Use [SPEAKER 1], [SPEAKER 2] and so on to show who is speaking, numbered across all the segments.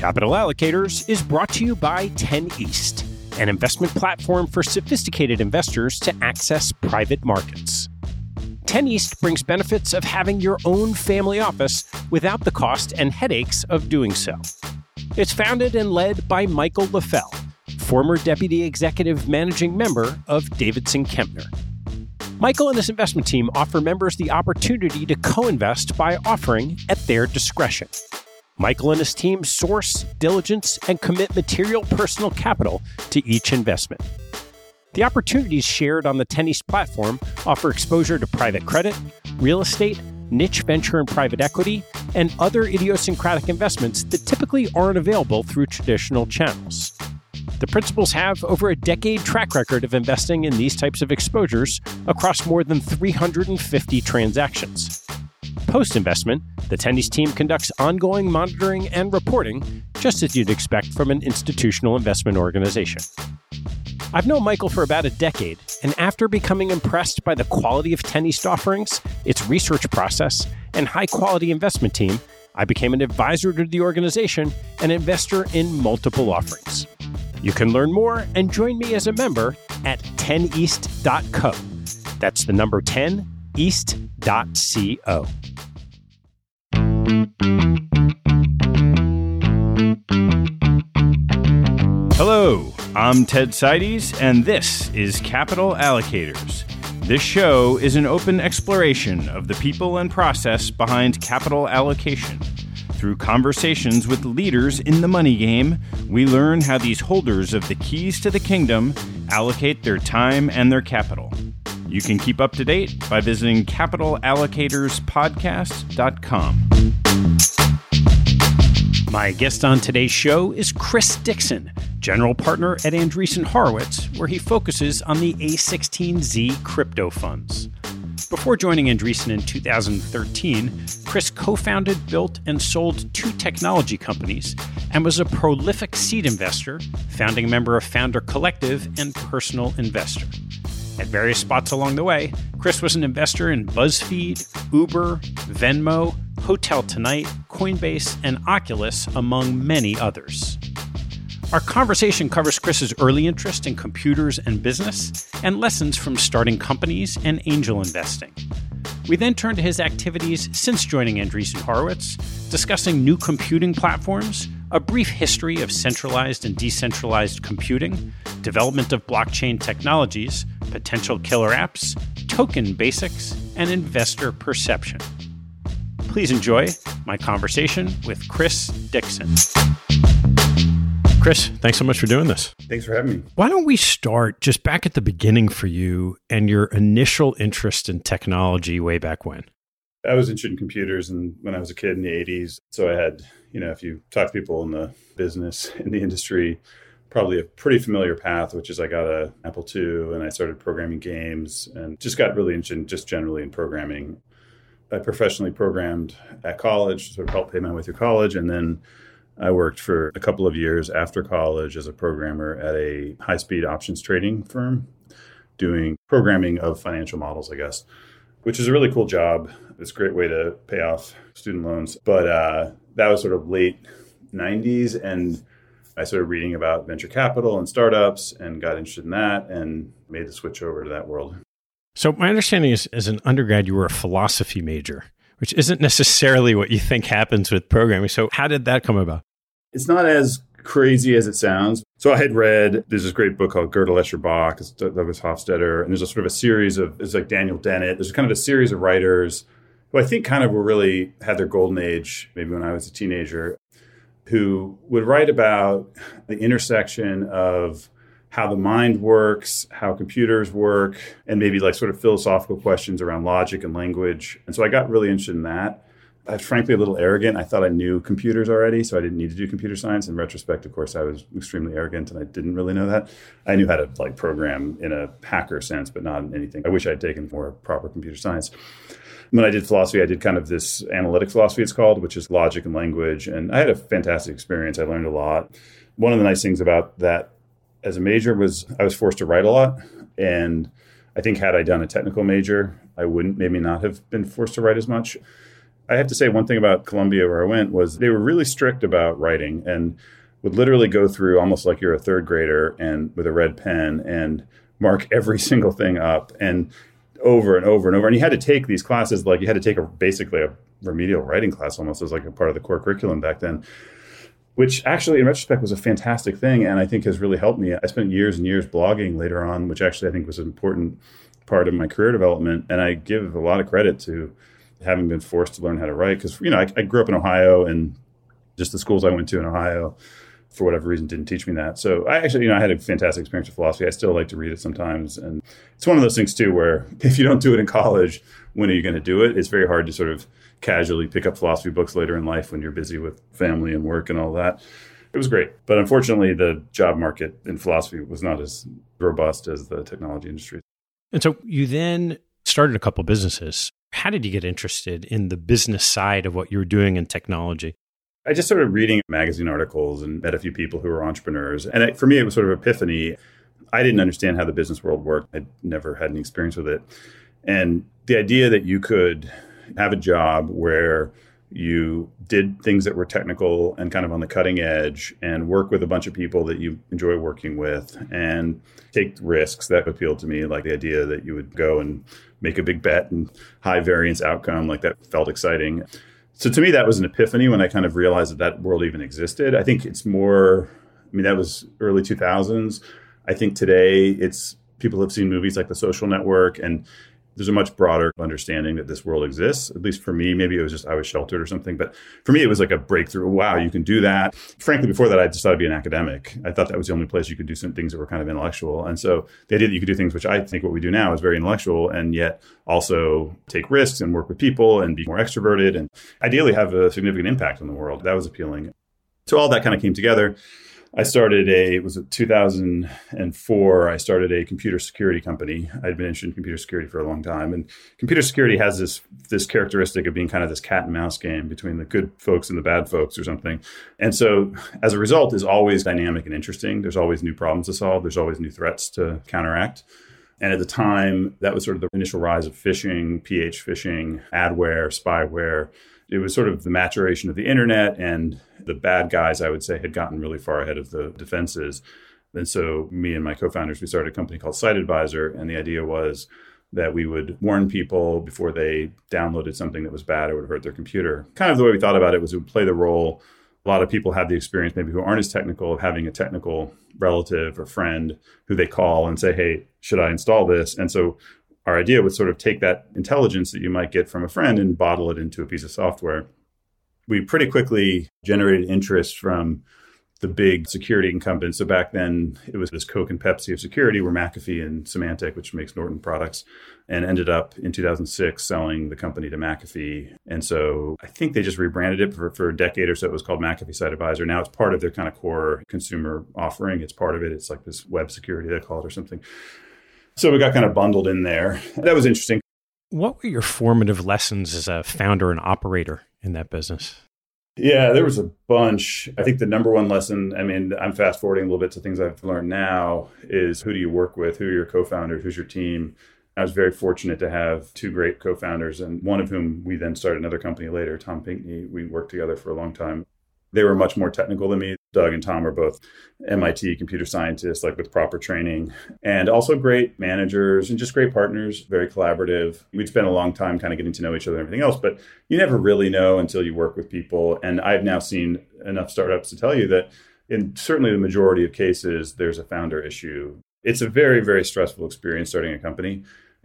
[SPEAKER 1] Capital Allocators is brought to you by 10 East, an investment platform for sophisticated investors to access private markets. 10 East brings benefits of having your own family office without the cost and headaches of doing so. It's founded and led by Michael LaFell, former Deputy Executive Managing Member of Davidson Kempner. Michael and his investment team offer members the opportunity to co-invest by offering at their discretion. Michael and his team source, diligence, and commit material personal capital to each investment. The opportunities shared on the 10 East platform offer exposure to private credit, real estate, niche venture and private equity, and other idiosyncratic investments that typically aren't available through traditional channels. The principals have over a decade track record of investing in these types of exposures across more than 350 transactions. Post-investment, the 10 East team conducts ongoing monitoring and reporting, just as you'd expect from an institutional investment organization. I've known Michael for about a decade, and after becoming impressed by the quality of 10 East offerings, its research process, and high-quality investment team, I became an advisor to the organization and investor in multiple offerings. You can learn more and join me as a member at 10east.co. That's the number 10, east.co.
[SPEAKER 2] Hello, I'm Ted Seides, and this is Capital Allocators. This show is an open exploration of the people and process behind capital allocation. Through conversations with leaders in the money game, we learn how these holders of the keys to the kingdom allocate their time and their capital. You can keep up to date by visiting capitalallocatorspodcast.com.
[SPEAKER 1] My guest on today's show is Chris Dixon, general partner at Andreessen Horowitz, where he focuses on the A16Z crypto funds. Before joining Andreessen in 2013, Chris co-founded, built, and sold 2 technology companies and was a prolific seed investor, founding member of Founder Collective and personal investor. At various spots along the way, Chris was an investor in BuzzFeed, Uber, Venmo, Hotel Tonight, Coinbase, and Oculus, among many others. Our conversation covers Chris's early interest in computers and business, and lessons from starting companies and angel investing. We then turn to his activities since joining Andreessen Horowitz, discussing new computing platforms, a brief history of centralized and decentralized computing, development of blockchain technologies, potential killer apps, token basics, and investor perception. Please enjoy my conversation with Chris Dixon. Chris, thanks so much for doing this.
[SPEAKER 3] Thanks for having me.
[SPEAKER 1] Why don't we start just back at the beginning for you and your initial interest in technology way back when?
[SPEAKER 3] I was interested in computers when I was a kid in the 80s. So I had, if you talk to people in the business, in the industry, probably a pretty familiar path, which is I got an Apple II and I started programming games and just got really interested just generally in programming. I professionally programmed at college, sort of helped pay my way through college. And then I worked for a couple of years after college as a programmer at a high-speed options trading firm, doing programming of financial models, I guess, which is a really cool job. It's a great way to pay off student loans. But that was sort of late 90s, and I started reading about venture capital and startups and got interested in that and made the switch over to that world.
[SPEAKER 1] So my understanding is, as an undergrad, you were a philosophy major, which isn't necessarily what you think happens with programming. So how did that come about?
[SPEAKER 3] It's not as crazy as it sounds. So I had read, there's this great book called Gödel, Escher, Bach, it's Douglas Hofstadter, and there's a sort of a series of, it's like Daniel Dennett. There's kind of a series of writers who I think kind of were really had their golden age, maybe when I was a teenager, who would write about the intersection of how the mind works, how computers work, and maybe like sort of philosophical questions around logic and language. And so I got really interested in that. I was frankly a little arrogant. I thought I knew computers already, so I didn't need to do computer science. In retrospect, of course, I was extremely arrogant and I didn't really know that. I knew how to program in a hacker sense, but not in anything. I wish I had taken more proper computer science. When I did philosophy, I did kind of this analytic philosophy, it's called, which is logic and language. And I had a fantastic experience. I learned a lot. One of the nice things about that as a major was I was forced to write a lot. And I think had I done a technical major, I wouldn't maybe not have been forced to write as much. I have to say one thing about Columbia where I went was they were really strict about writing and would literally go through almost like you're a third grader and with a red pen and mark every single thing up and over and over and over. And you had to take these classes, like you had to take basically a remedial writing class almost as like a part of the core curriculum back then, which actually in retrospect was a fantastic thing. And I think has really helped me. I spent years and years blogging later on, which actually I think was an important part of my career development. And I give a lot of credit to having been forced to learn how to write because, I grew up in Ohio and just the schools I went to in Ohio, for whatever reason, didn't teach me that. So I actually, I had a fantastic experience with philosophy. I still like to read it sometimes. And it's one of those things too, where if you don't do it in college, when are you going to do it? It's very hard to sort of casually pick up philosophy books later in life when you're busy with family and work and all that. It was great. But unfortunately, the job market in philosophy was not as robust as the technology industry.
[SPEAKER 1] And so you then started a couple of businesses. How did you get interested in the business side of what you were doing in technology?
[SPEAKER 3] I just started reading magazine articles and met a few people who were entrepreneurs. And for me, it was sort of an epiphany. I didn't understand how the business world worked. I'd never had any experience with it. And the idea that you could have a job where you did things that were technical and kind of on the cutting edge and work with a bunch of people that you enjoy working with and take risks, that appealed to me. Like the idea that you would go and make a big bet and high variance outcome, like that felt exciting. So to me, that was an epiphany when I kind of realized that world even existed. I think it's more, that was early 2000s. I think today people have seen movies like The Social Network, and there's a much broader understanding that this world exists. At least for me, maybe it was just I was sheltered or something. But for me, it was like a breakthrough. Wow, you can do that. Frankly, before that, I decided to be an academic. I thought that was the only place you could do some things that were kind of intellectual. And so the idea that you could do things, which I think what we do now is very intellectual, and yet also take risks and work with people and be more extroverted and ideally have a significant impact on the world. That was appealing. So all that kind of came together. I started it was 2004, I started a computer security company. I'd been interested in computer security for a long time. And computer security has this characteristic of being kind of this cat and mouse game between the good folks and the bad folks or something. And so as a result, is always dynamic and interesting. There's always new problems to solve. There's always new threats to counteract. And at the time, that was sort of the initial rise of phishing, PH phishing, adware, spyware. It was sort of the maturation of the internet, and the bad guys, I would say, had gotten really far ahead of the defenses. And so me and my co-founders, we started a company called SiteAdvisor. And the idea was that we would warn people before they downloaded something that was bad or would hurt their computer. Kind of the way we thought about it was it would play the role. A lot of people have the experience, maybe who aren't as technical, of having a technical relative or friend who they call and say, hey, should I install this? And so our idea was sort of take that intelligence that you might get from a friend and bottle it into a piece of software. We pretty quickly generated interest from the big security incumbents. So back then, it was this Coke and Pepsi of security, were McAfee and Symantec, which makes Norton products, and ended up in 2006 selling the company to McAfee. And so I think they just rebranded it for a decade or so. It was called McAfee SiteAdvisor. Now it's part of their kind of core consumer offering. It's part of it. It's like this web security, they call it, or something. So we got kind of bundled in there. That was interesting.
[SPEAKER 1] What were your formative lessons as a founder and operator in that business?
[SPEAKER 3] Yeah, there was a bunch. I think the number one lesson, I'm fast forwarding a little bit to things I've learned now, is who do you work with? Who are your co-founders? Who's your team? I was very fortunate to have two great co-founders, and one of whom we then started another company later, Tom Pinkney. We worked together for a long time. They were much more technical than me. Doug and Tom are both MIT computer scientists, like with proper training, and also great managers and just great partners, very collaborative. We'd spent a long time kind of getting to know each other and everything else, but you never really know until you work with people. And I've now seen enough startups to tell you that in certainly the majority of cases, there's a founder issue. It's a very, very stressful experience starting a company.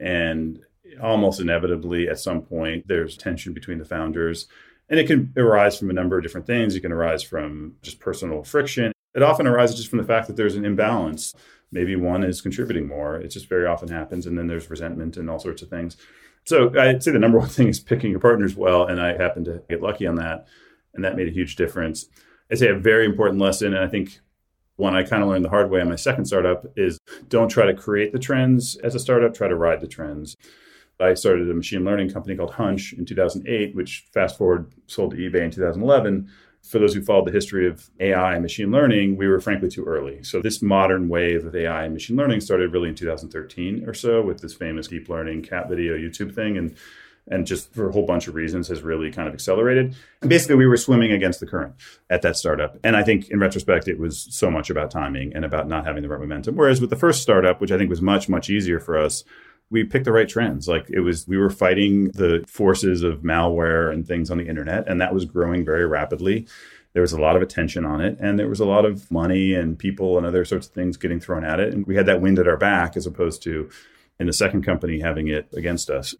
[SPEAKER 3] And almost inevitably, at some point, there's tension between the founders. And it can arise from a number of different things. It can arise from just personal friction. It often arises just from the fact that there's an imbalance. Maybe one is contributing more. It just very often happens. And then there's resentment and all sorts of things. So I'd say the number one thing is picking your partners well. And I happened to get lucky on that. And that made a huge difference. I'd say a very important lesson, and I think one I kind of learned the hard way on my second startup, is don't try to create the trends as a startup, try to ride the trends. I started a machine learning company called Hunch in 2008, which fast forward sold to eBay in 2011. For those who followed the history of AI and machine learning, we were frankly too early. So this modern wave of AI and machine learning started really in 2013 or so with this famous deep learning cat video YouTube thing. And and just for a whole bunch of reasons has really kind of accelerated. And basically, we were swimming against the current at that startup. And I think in retrospect, it was so much about timing and about not having the right momentum. Whereas with the first startup, which I think was much, much easier for us, we picked the right trends. We were fighting the forces of malware and things on the internet, and that was growing very rapidly. There was a lot of attention on it, and there was a lot of money and people and other sorts of things getting thrown at it. And we had that wind at our back as opposed to in the second company having it against us.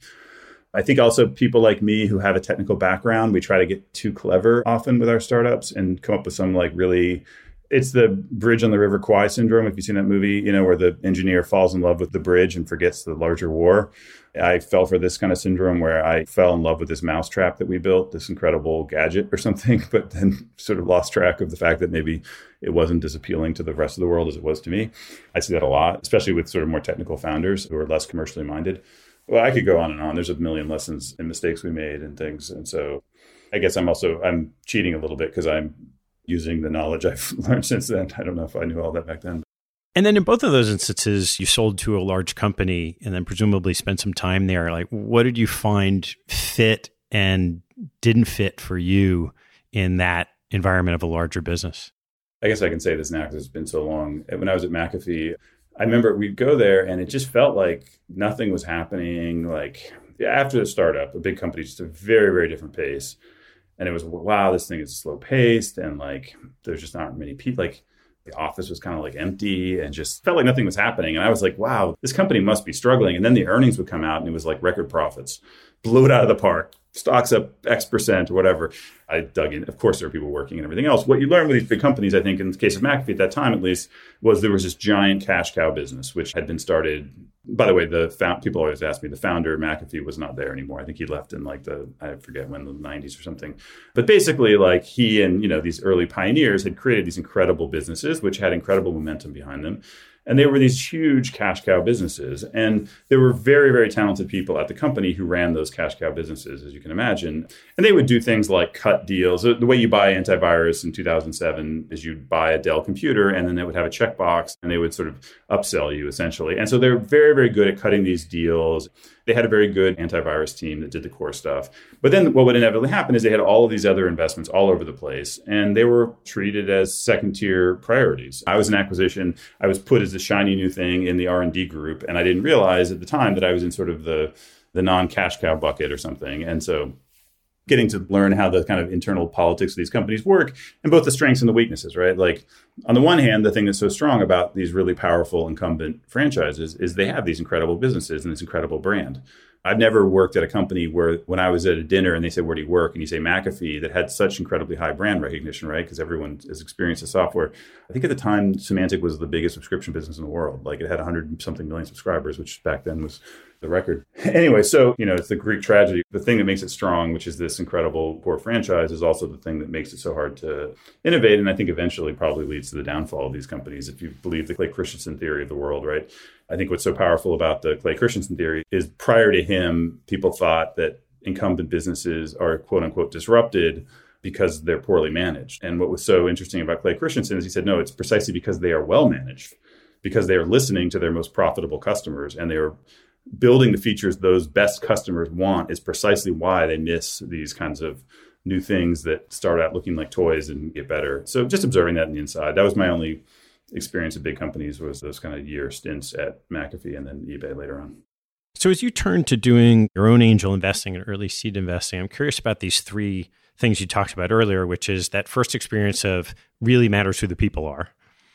[SPEAKER 3] I think also people like me who have a technical background, we try to get too clever often with our startups and come up with some really, it's the Bridge on the River Kwai syndrome. If you've seen that movie, where the engineer falls in love with the bridge and forgets the larger war. I fell for this kind of syndrome where I fell in love with this mousetrap that we built, this incredible gadget or something, but then sort of lost track of the fact that maybe it wasn't as appealing to the rest of the world as it was to me. I see that a lot, especially with sort of more technical founders who are less commercially minded. Well, I could go on and on. There's a million lessons and mistakes we made and things. And so I guess I'm cheating a little bit because I'm using the knowledge I've learned since then. I don't know if I knew all that back then.
[SPEAKER 1] And then in both of those instances, you sold to a large company and then presumably spent some time there. What did you find fit and didn't fit for you in that environment of a larger business?
[SPEAKER 3] I guess I can say this now because it's been so long. When I was at McAfee, I remember we'd go there and it just felt like nothing was happening. After the startup, a big company, just a very, very different pace. And it was, wow, this thing is slow paced and there's just not many people. The office was kind of empty and just felt like nothing was happening. And I was like, wow, this company must be struggling. And then the earnings would come out and it was record profits, blew it out of the park, stocks up X% or whatever. I dug in. Of course, there are people working and everything else. What you learn with these big companies, I think in the case of McAfee at that time, at least, was there was this giant cash cow business, which had been started. By the way, people always ask me, the founder of McAfee was not there anymore. I think he left in I forget when, the 90s or something. But basically, he and, these early pioneers had created these incredible businesses, which had incredible momentum behind them. And they were these huge cash cow businesses. And there were very, very talented people at the company who ran those cash cow businesses, as you can imagine. And they would do things like cut deals. The way you buy antivirus in 2007 is you'd buy a Dell computer and then they would have a checkbox and they would sort of upsell you essentially. And so they're very, very good at cutting these deals. They had a very good antivirus team that did the core stuff. But then what would inevitably happen is they had all of these other investments all over the place, and they were treated as second-tier priorities. I was an acquisition. I was put as the shiny new thing in the R&D group, and I didn't realize at the time that I was in sort of the non-cash cow bucket or something. And so getting to learn how the kind of internal politics of these companies work and both the strengths and the weaknesses, right? On the one hand, the thing that's so strong about these really powerful incumbent franchises is they have these incredible businesses and this incredible brand. I've never worked at a company where when I was at a dinner and they said, where do you work? And you say McAfee, that had such incredibly high brand recognition, right? Because everyone has experienced the software. I think at the time, Symantec was the biggest subscription business in the world. It had 100-something million subscribers, which back then was the record. Anyway, so, it's the Greek tragedy. The thing that makes it strong, which is this incredible core franchise, is also the thing that makes it so hard to innovate. And I think eventually probably leads to the downfall of these companies, if you believe the Clay Christensen theory of the world, right? I think what's so powerful about the Clay Christensen theory is prior to him, people thought that incumbent businesses are quote unquote disrupted because they're poorly managed. And what was so interesting about Clay Christensen is he said, no, it's precisely because they are well managed, because they are listening to their most profitable customers and they are building the features those best customers want is precisely why they miss these kinds of new things that start out looking like toys and get better. So just observing that on the inside, that was my only experience at big companies, was those kind of year stints at McAfee and then eBay later on.
[SPEAKER 1] So as you turn to doing your own angel investing and early seed investing, I'm curious about these three things you talked about earlier, which is that first experience of really matters who the people are.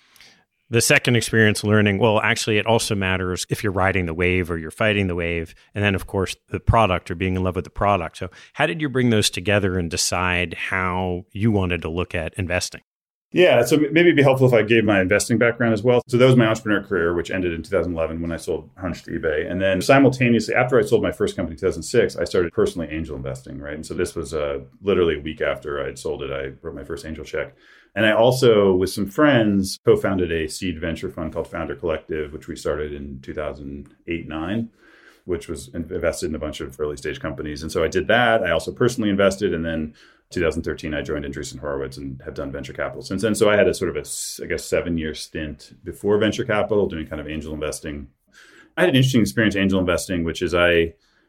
[SPEAKER 1] The second experience learning, well, actually, it also matters if you're riding the wave or you're fighting the wave. And then, of course, the product or being in love with the product. So how did you bring those together and decide how you wanted to look at investing?
[SPEAKER 3] Yeah, so maybe it'd be helpful if I gave my investing background as well. So that was my entrepreneur career, which ended in 2011 when I sold Hunch to eBay. And then simultaneously, after I sold my first company in 2006, I started personally angel investing, right? And so this was literally a week after I had sold it, I wrote my first angel check. And I also, with some friends, co-founded a seed venture fund called Founder Collective, which we started in 2008-9, which was invested in a bunch of early stage companies. And so I did that. I also personally invested. And then 2013, I joined Andreessen Horowitz and have done venture capital since then. So I had a sort of 7-year stint before venture capital doing kind of angel investing. I had an interesting experience angel investing, which is I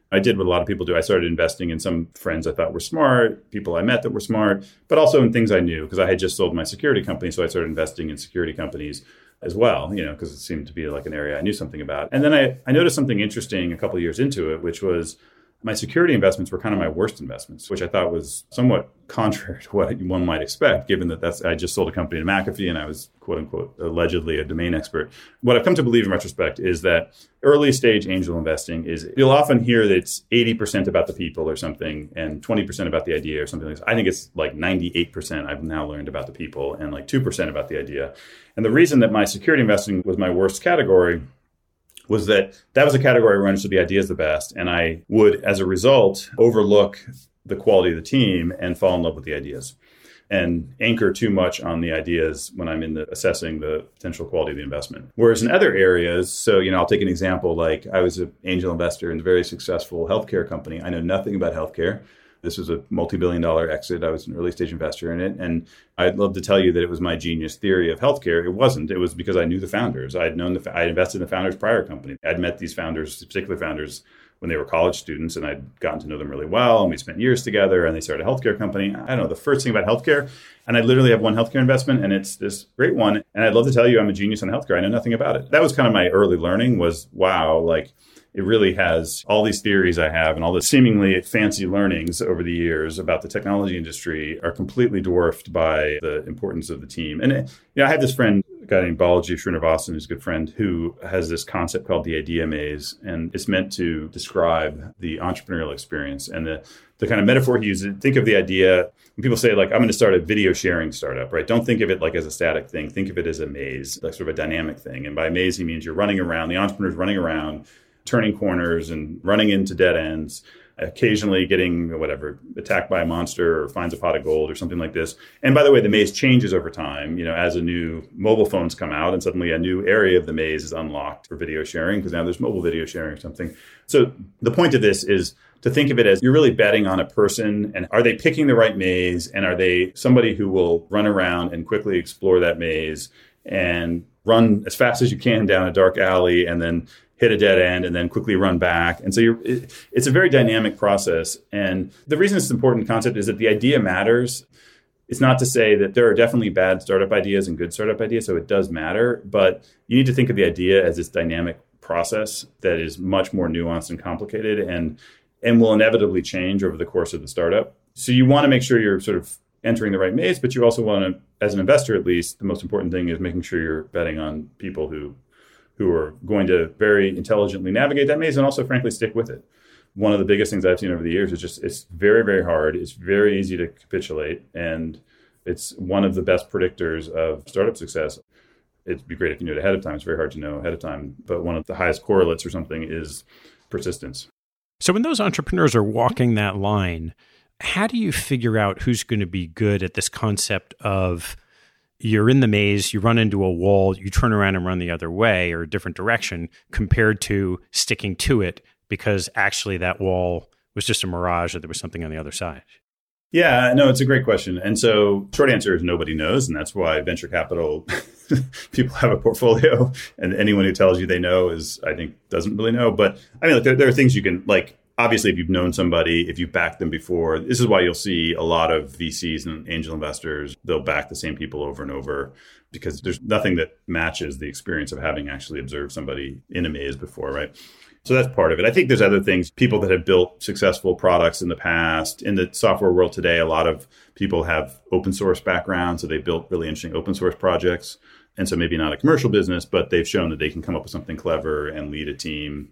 [SPEAKER 3] I did what a lot of people do. I started investing in some friends I thought were smart, people I met that were smart, but also in things I knew because I had just sold my security company. So I started investing in security companies as well, because it seemed to be like an area I knew something about. And then I noticed something interesting a couple of years into it, which was my security investments were kind of my worst investments, which I thought was somewhat contrary to what one might expect, given that I just sold a company to McAfee and I was, quote unquote, allegedly a domain expert. What I've come to believe in retrospect is that early stage angel investing is, you'll often hear that it's 80% about the people or something and 20% about the idea or something like that. I think it's like 98% I've now learned about the people and like 2% about the idea. And the reason that my security investing was my worst category was that was a category where I understood the ideas the best. And I would, as a result, overlook the quality of the team and fall in love with the ideas and anchor too much on the ideas when I'm assessing the potential quality of the investment. Whereas in other areas, so, I'll take an example, like I was an angel investor in a very successful healthcare company. I know nothing about healthcare. This was a multi-billion-dollar exit. I was an early-stage investor in it. And I'd love to tell you that it was my genius theory of healthcare. It wasn't. It was because I knew the founders. I had invested in the founders' prior company. I'd met these founders, particular founders, when they were college students, and I'd gotten to know them really well. And we spent years together, and they started a healthcare company. I don't know, the first thing about healthcare, and I literally have one healthcare investment, and it's this great one. And I'd love to tell you I'm a genius on healthcare. I know nothing about it. That was kind of my early learning was, wow, like, it really has all these theories I have and all the seemingly fancy learnings over the years about the technology industry are completely dwarfed by the importance of the team. And I had this friend, a guy named Balaji Srinivasan, who's a good friend, who has this concept called the idea maze. And it's meant to describe the entrepreneurial experience. And the kind of metaphor he uses, think of the idea, when people say, like, I'm going to start a video sharing startup, right? Don't think of it like as a static thing. Think of it as a maze, like sort of a dynamic thing. And by maze, he means you're running around, the entrepreneur's running around, turning corners and running into dead ends, occasionally getting attacked by a monster or finds a pot of gold or something like this. And by the way, the maze changes over time, as a new mobile phones come out and suddenly a new area of the maze is unlocked for video sharing because now there's mobile video sharing or something. So the point of this is to think of it as you're really betting on a person, and are they picking the right maze, and are they somebody who will run around and quickly explore that maze and run as fast as you can down a dark alley and then hit a dead end and then quickly run back. And so it's a very dynamic process. And the reason it's an important concept is that the idea matters. It's not to say that there are definitely bad startup ideas and good startup ideas, so it does matter. But you need to think of the idea as this dynamic process that is much more nuanced and complicated and will inevitably change over the course of the startup. So you want to make sure you're sort of entering the right maze, but you also want to, as an investor at least, the most important thing is making sure you're betting on people who are going to very intelligently navigate that maze and also, frankly, stick with it. One of the biggest things I've seen over the years is just it's very, very hard. It's very easy to capitulate. And it's one of the best predictors of startup success. It'd be great if you knew it ahead of time. It's very hard to know ahead of time. But one of the highest correlates or something is persistence.
[SPEAKER 1] So when those entrepreneurs are walking that line, how do you figure out who's going to be good at this concept of you're in the maze, you run into a wall, you turn around and run the other way or a different direction compared to sticking to it because actually that wall was just a mirage or there was something on the other side?
[SPEAKER 3] Yeah, no, it's a great question. And so short answer is nobody knows. And that's why venture capital people have a portfolio and anyone who tells you they know I think doesn't really know. But I mean, there are things you can obviously, if you've known somebody, if you've backed them before, this is why you'll see a lot of VCs and angel investors, they'll back the same people over and over because there's nothing that matches the experience of having actually observed somebody in a maze before, right? So that's part of it. I think there's other things, people that have built successful products in the past. In the software world today, a lot of people have open source backgrounds, so they built really interesting open source projects. And so maybe not a commercial business, but they've shown that they can come up with something clever and lead a team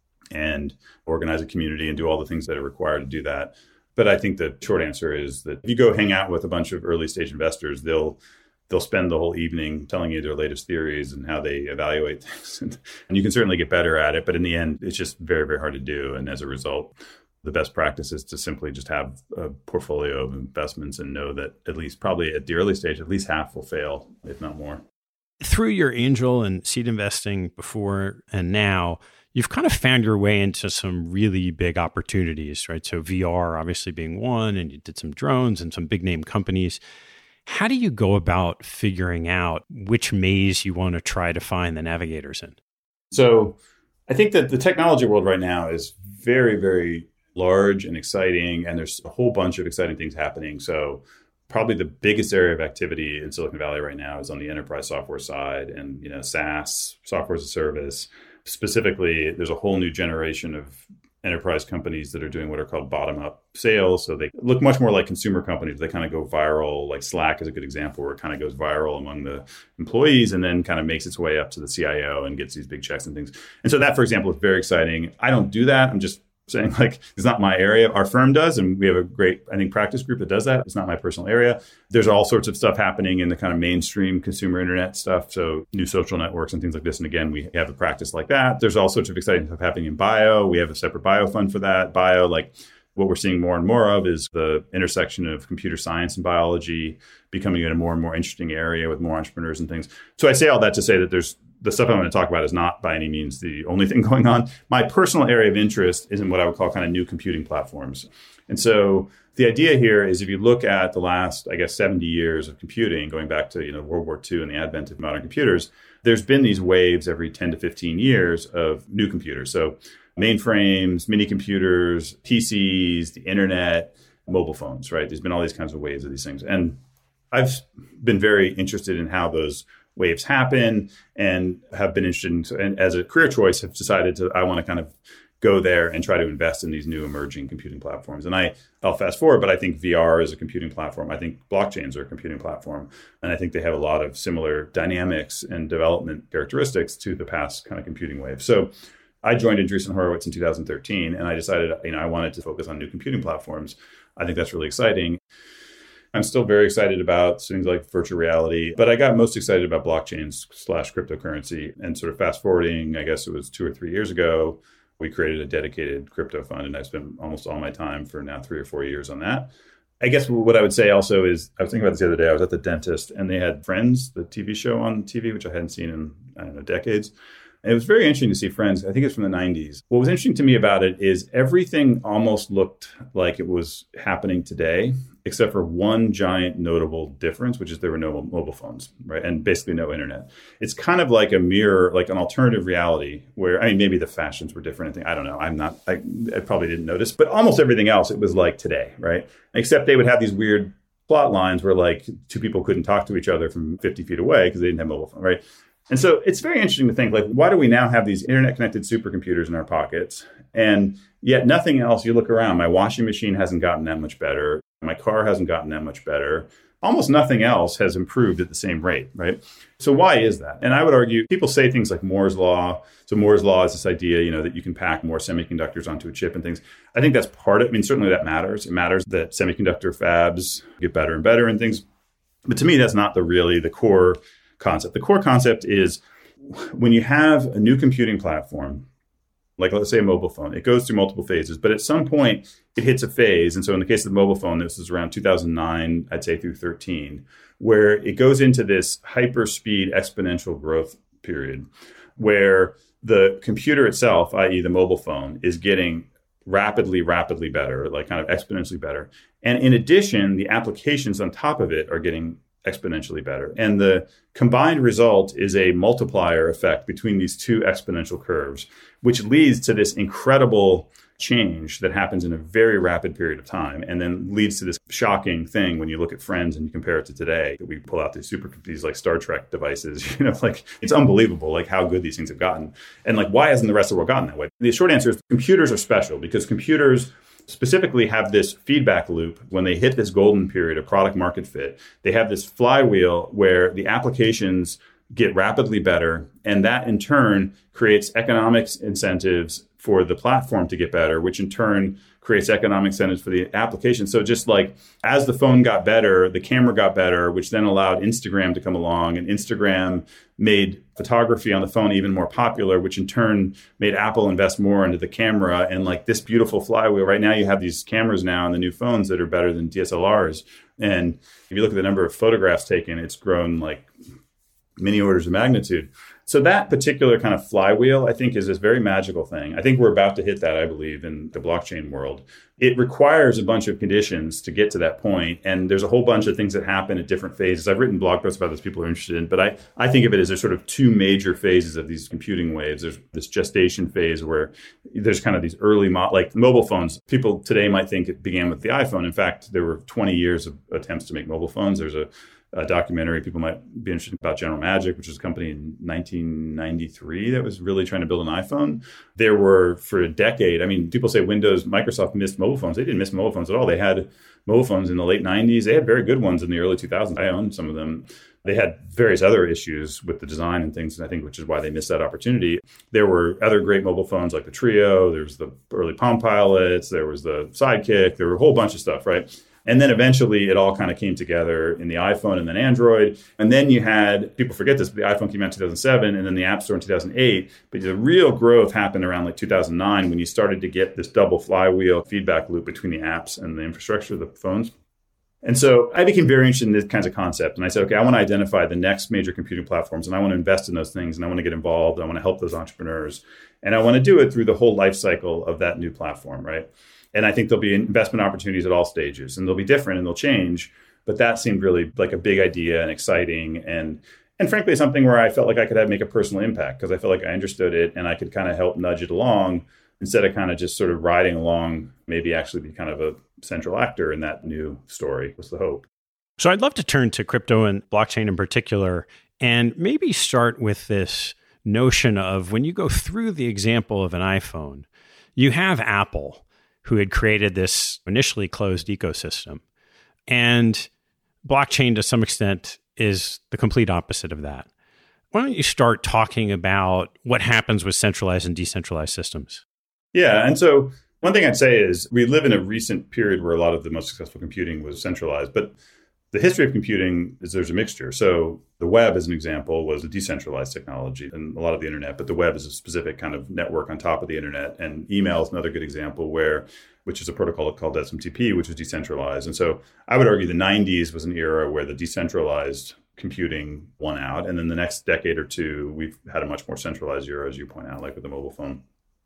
[SPEAKER 3] and organize a community and do all the things that are required to do that. But I think the short answer is that if you go hang out with a bunch of early stage investors, they'll spend the whole evening telling you their latest theories and how they evaluate things. And you can certainly get better at it, but in the end, it's just very, very hard to do. And as a result, the best practice is to simply just have a portfolio of investments and know that at least probably at the early stage, at least half will fail, if not more.
[SPEAKER 1] Through your angel and seed investing before and now, you've kind of found your way into some really big opportunities, right? So VR obviously being one, and you did some drones and some big name companies. How do you go about figuring out which maze you want to try to find the navigators in?
[SPEAKER 3] So I think that the technology world right now is very, very large and exciting, and there's a whole bunch of exciting things happening. So probably the biggest area of activity in Silicon Valley right now is on the enterprise software side and, SaaS, software as a service. Specifically, there's a whole new generation of enterprise companies that are doing what are called bottom-up sales. So they look much more like consumer companies. They kind of go viral, like Slack is a good example where it kind of goes viral among the employees and then kind of makes its way up to the CIO and gets these big checks and things. And so that, for example, is very exciting. I don't do that. I'm just saying it's not my area. Our firm does, and we have a great, I think, practice group that does that. It's not my personal area. There's all sorts of stuff happening in the kind of mainstream consumer internet stuff. So new social networks and things like this. And again, we have a practice like that. There's all sorts of exciting stuff happening in bio. We have a separate bio fund for that. Bio, what we're seeing more and more of is the intersection of computer science and biology becoming a more and more interesting area with more entrepreneurs and things. So I say all that to say that the stuff I'm going to talk about is not by any means the only thing going on. My personal area of interest is in what I would call kind of new computing platforms. And so the idea here is if you look at the last, 70 years of computing, going back to World War II and the advent of modern computers, there's been these waves every 10 to 15 years of new computers. So mainframes, mini computers, PCs, the internet, mobile phones, right? There's been all these kinds of waves of these things. And I've been very interested in how those waves happen and have been interested in, and as a career choice, have decided I want to kind of go there and try to invest in these new emerging computing platforms. And I'll fast forward, but I think VR is a computing platform. I think blockchains are a computing platform. And I think they have a lot of similar dynamics and development characteristics to the past kind of computing wave. So I joined Andreessen Horowitz in 2013, and I decided, I wanted to focus on new computing platforms. I think that's really exciting. I'm still very excited about things like virtual reality, but I got most excited about blockchains/cryptocurrency. And sort of fast forwarding, I guess it was 2 or 3 years ago, we created a dedicated crypto fund, and I spent almost all my time for now 3 or 4 years on that. I guess what I would say also is, I was thinking about this the other day, I was at the dentist and they had Friends, the TV show on TV, which I hadn't seen in, decades. And it was very interesting to see Friends. I think it's from the 90s. What was interesting to me about it is everything almost looked like it was happening today, except for one giant notable difference, which is there were no mobile phones, right? And basically no internet. It's kind of like a mirror, like an alternative reality where, maybe the fashions were different. I don't know. I probably didn't notice, but almost everything else, it was like today, right? Except they would have these weird plot lines where two people couldn't talk to each other from 50 feet away because they didn't have mobile phone, right? And so it's very interesting to think, why do we now have these internet-connected supercomputers in our pockets? And yet nothing else, you look around, my washing machine hasn't gotten that much better. My car hasn't gotten that much better. Almost nothing else has improved at the same rate, right? So why is that? And I would argue, people say things like Moore's Law. So Moore's Law is this idea, that you can pack more semiconductors onto a chip and things. I think that's part of it. Certainly that matters. It matters that semiconductor fabs get better and better and things. But to me, that's not the core concept. The core concept is when you have a new computing platform, like let's say a mobile phone, it goes through multiple phases, but at some point it hits a phase. And so in the case of the mobile phone, this is around 2009, I'd say through 13, where it goes into this hyperspeed exponential growth period where the computer itself, i.e. the mobile phone, is getting rapidly better, kind of exponentially better. And in addition, the applications on top of it are getting exponentially better. And the combined result is a multiplier effect between these two exponential curves, which leads to this incredible change that happens in a very rapid period of time, and then leads to this shocking thing when you look at Friends and you compare it to today, that we pull out these like Star Trek devices, it's unbelievable, how good these things have gotten. And why hasn't the rest of the world gotten that way? The short answer is computers are special because computers specifically have this feedback loop. When they hit this golden period of product market fit, they have this flywheel where the applications get rapidly better. And that in turn creates economic incentives for the platform to get better, which in turn creates economic incentives for the application. So just as the phone got better, the camera got better, which then allowed Instagram to come along, and Instagram made photography on the phone even more popular, which in turn made Apple invest more into the camera. And this beautiful flywheel, right now you have these cameras now in the new phones that are better than DSLRs. And if you look at the number of photographs taken, it's grown many orders of magnitude. So that particular kind of flywheel, I think, is this very magical thing. I think we're about to hit that, I believe, in the blockchain world. It requires a bunch of conditions to get to that point. And there's a whole bunch of things that happen at different phases. I've written blog posts about this people are interested in, but I think of it as there's sort of two major phases of these computing waves. There's this gestation phase where there's kind of these early, like mobile phones. People today might think it began with the iPhone. In fact, there were 20 years of attempts to make mobile phones. There's a documentary people might be interested about General Magic, which is a company in 1993 that was really trying to build an iPhone. There were, for a decade, I mean, people say Microsoft missed mobile phones. They didn't miss mobile phones at all. They had mobile phones in the late 90s. They had very good ones in the early 2000s. I owned some of them. They had various other issues with the design and things, and I think which is why they missed that opportunity. There were other great mobile phones like the Treo. There was the early Palm Pilots. There was the Sidekick. There were a whole bunch of stuff, right? And then eventually it all kind of came together in the iPhone and then Android. And then you had, people forget this, but the iPhone came out in 2007 and then the App Store in 2008. But the real growth happened around like 2009 when you started to get this double flywheel feedback loop between the apps and the infrastructure of the phones. And so I became very interested in this kinds of concept. And I said, okay, I want to identify the next major computing platforms and I want to invest in those things and I want to get involved. I want to help those entrepreneurs. And I want to do it through the whole life cycle of that new platform, right? And I think there'll be investment opportunities at all stages and they'll be different and they'll change. But that seemed really like a big idea and exciting. And frankly, something where I felt like I could make a personal impact because I felt like I understood it and I could kind of help nudge it along instead of kind of just sort of riding along, maybe actually be kind of a central actor in that new story was the hope.
[SPEAKER 1] So I'd love to turn to crypto and blockchain in particular and maybe start with this notion of when you go through the example of an iPhone, you have Apple, who had created this initially closed ecosystem. And blockchain, to some extent, is the complete opposite of that. Why don't you start talking about what happens with centralized and decentralized systems?
[SPEAKER 3] Yeah, and so one thing I'd say is we live in a recent period where a lot of the most successful computing was centralized, but the history of computing is there's a mixture. So the web, as an example, was a decentralized technology and a lot of the internet, but the web is a specific kind of network on top of the internet. And email is another good example which is a protocol called SMTP, which is decentralized. And so I would argue the 90s was an era where the decentralized computing won out. And then the next decade or two, we've had a much more centralized era, as you point out, like with the mobile phone.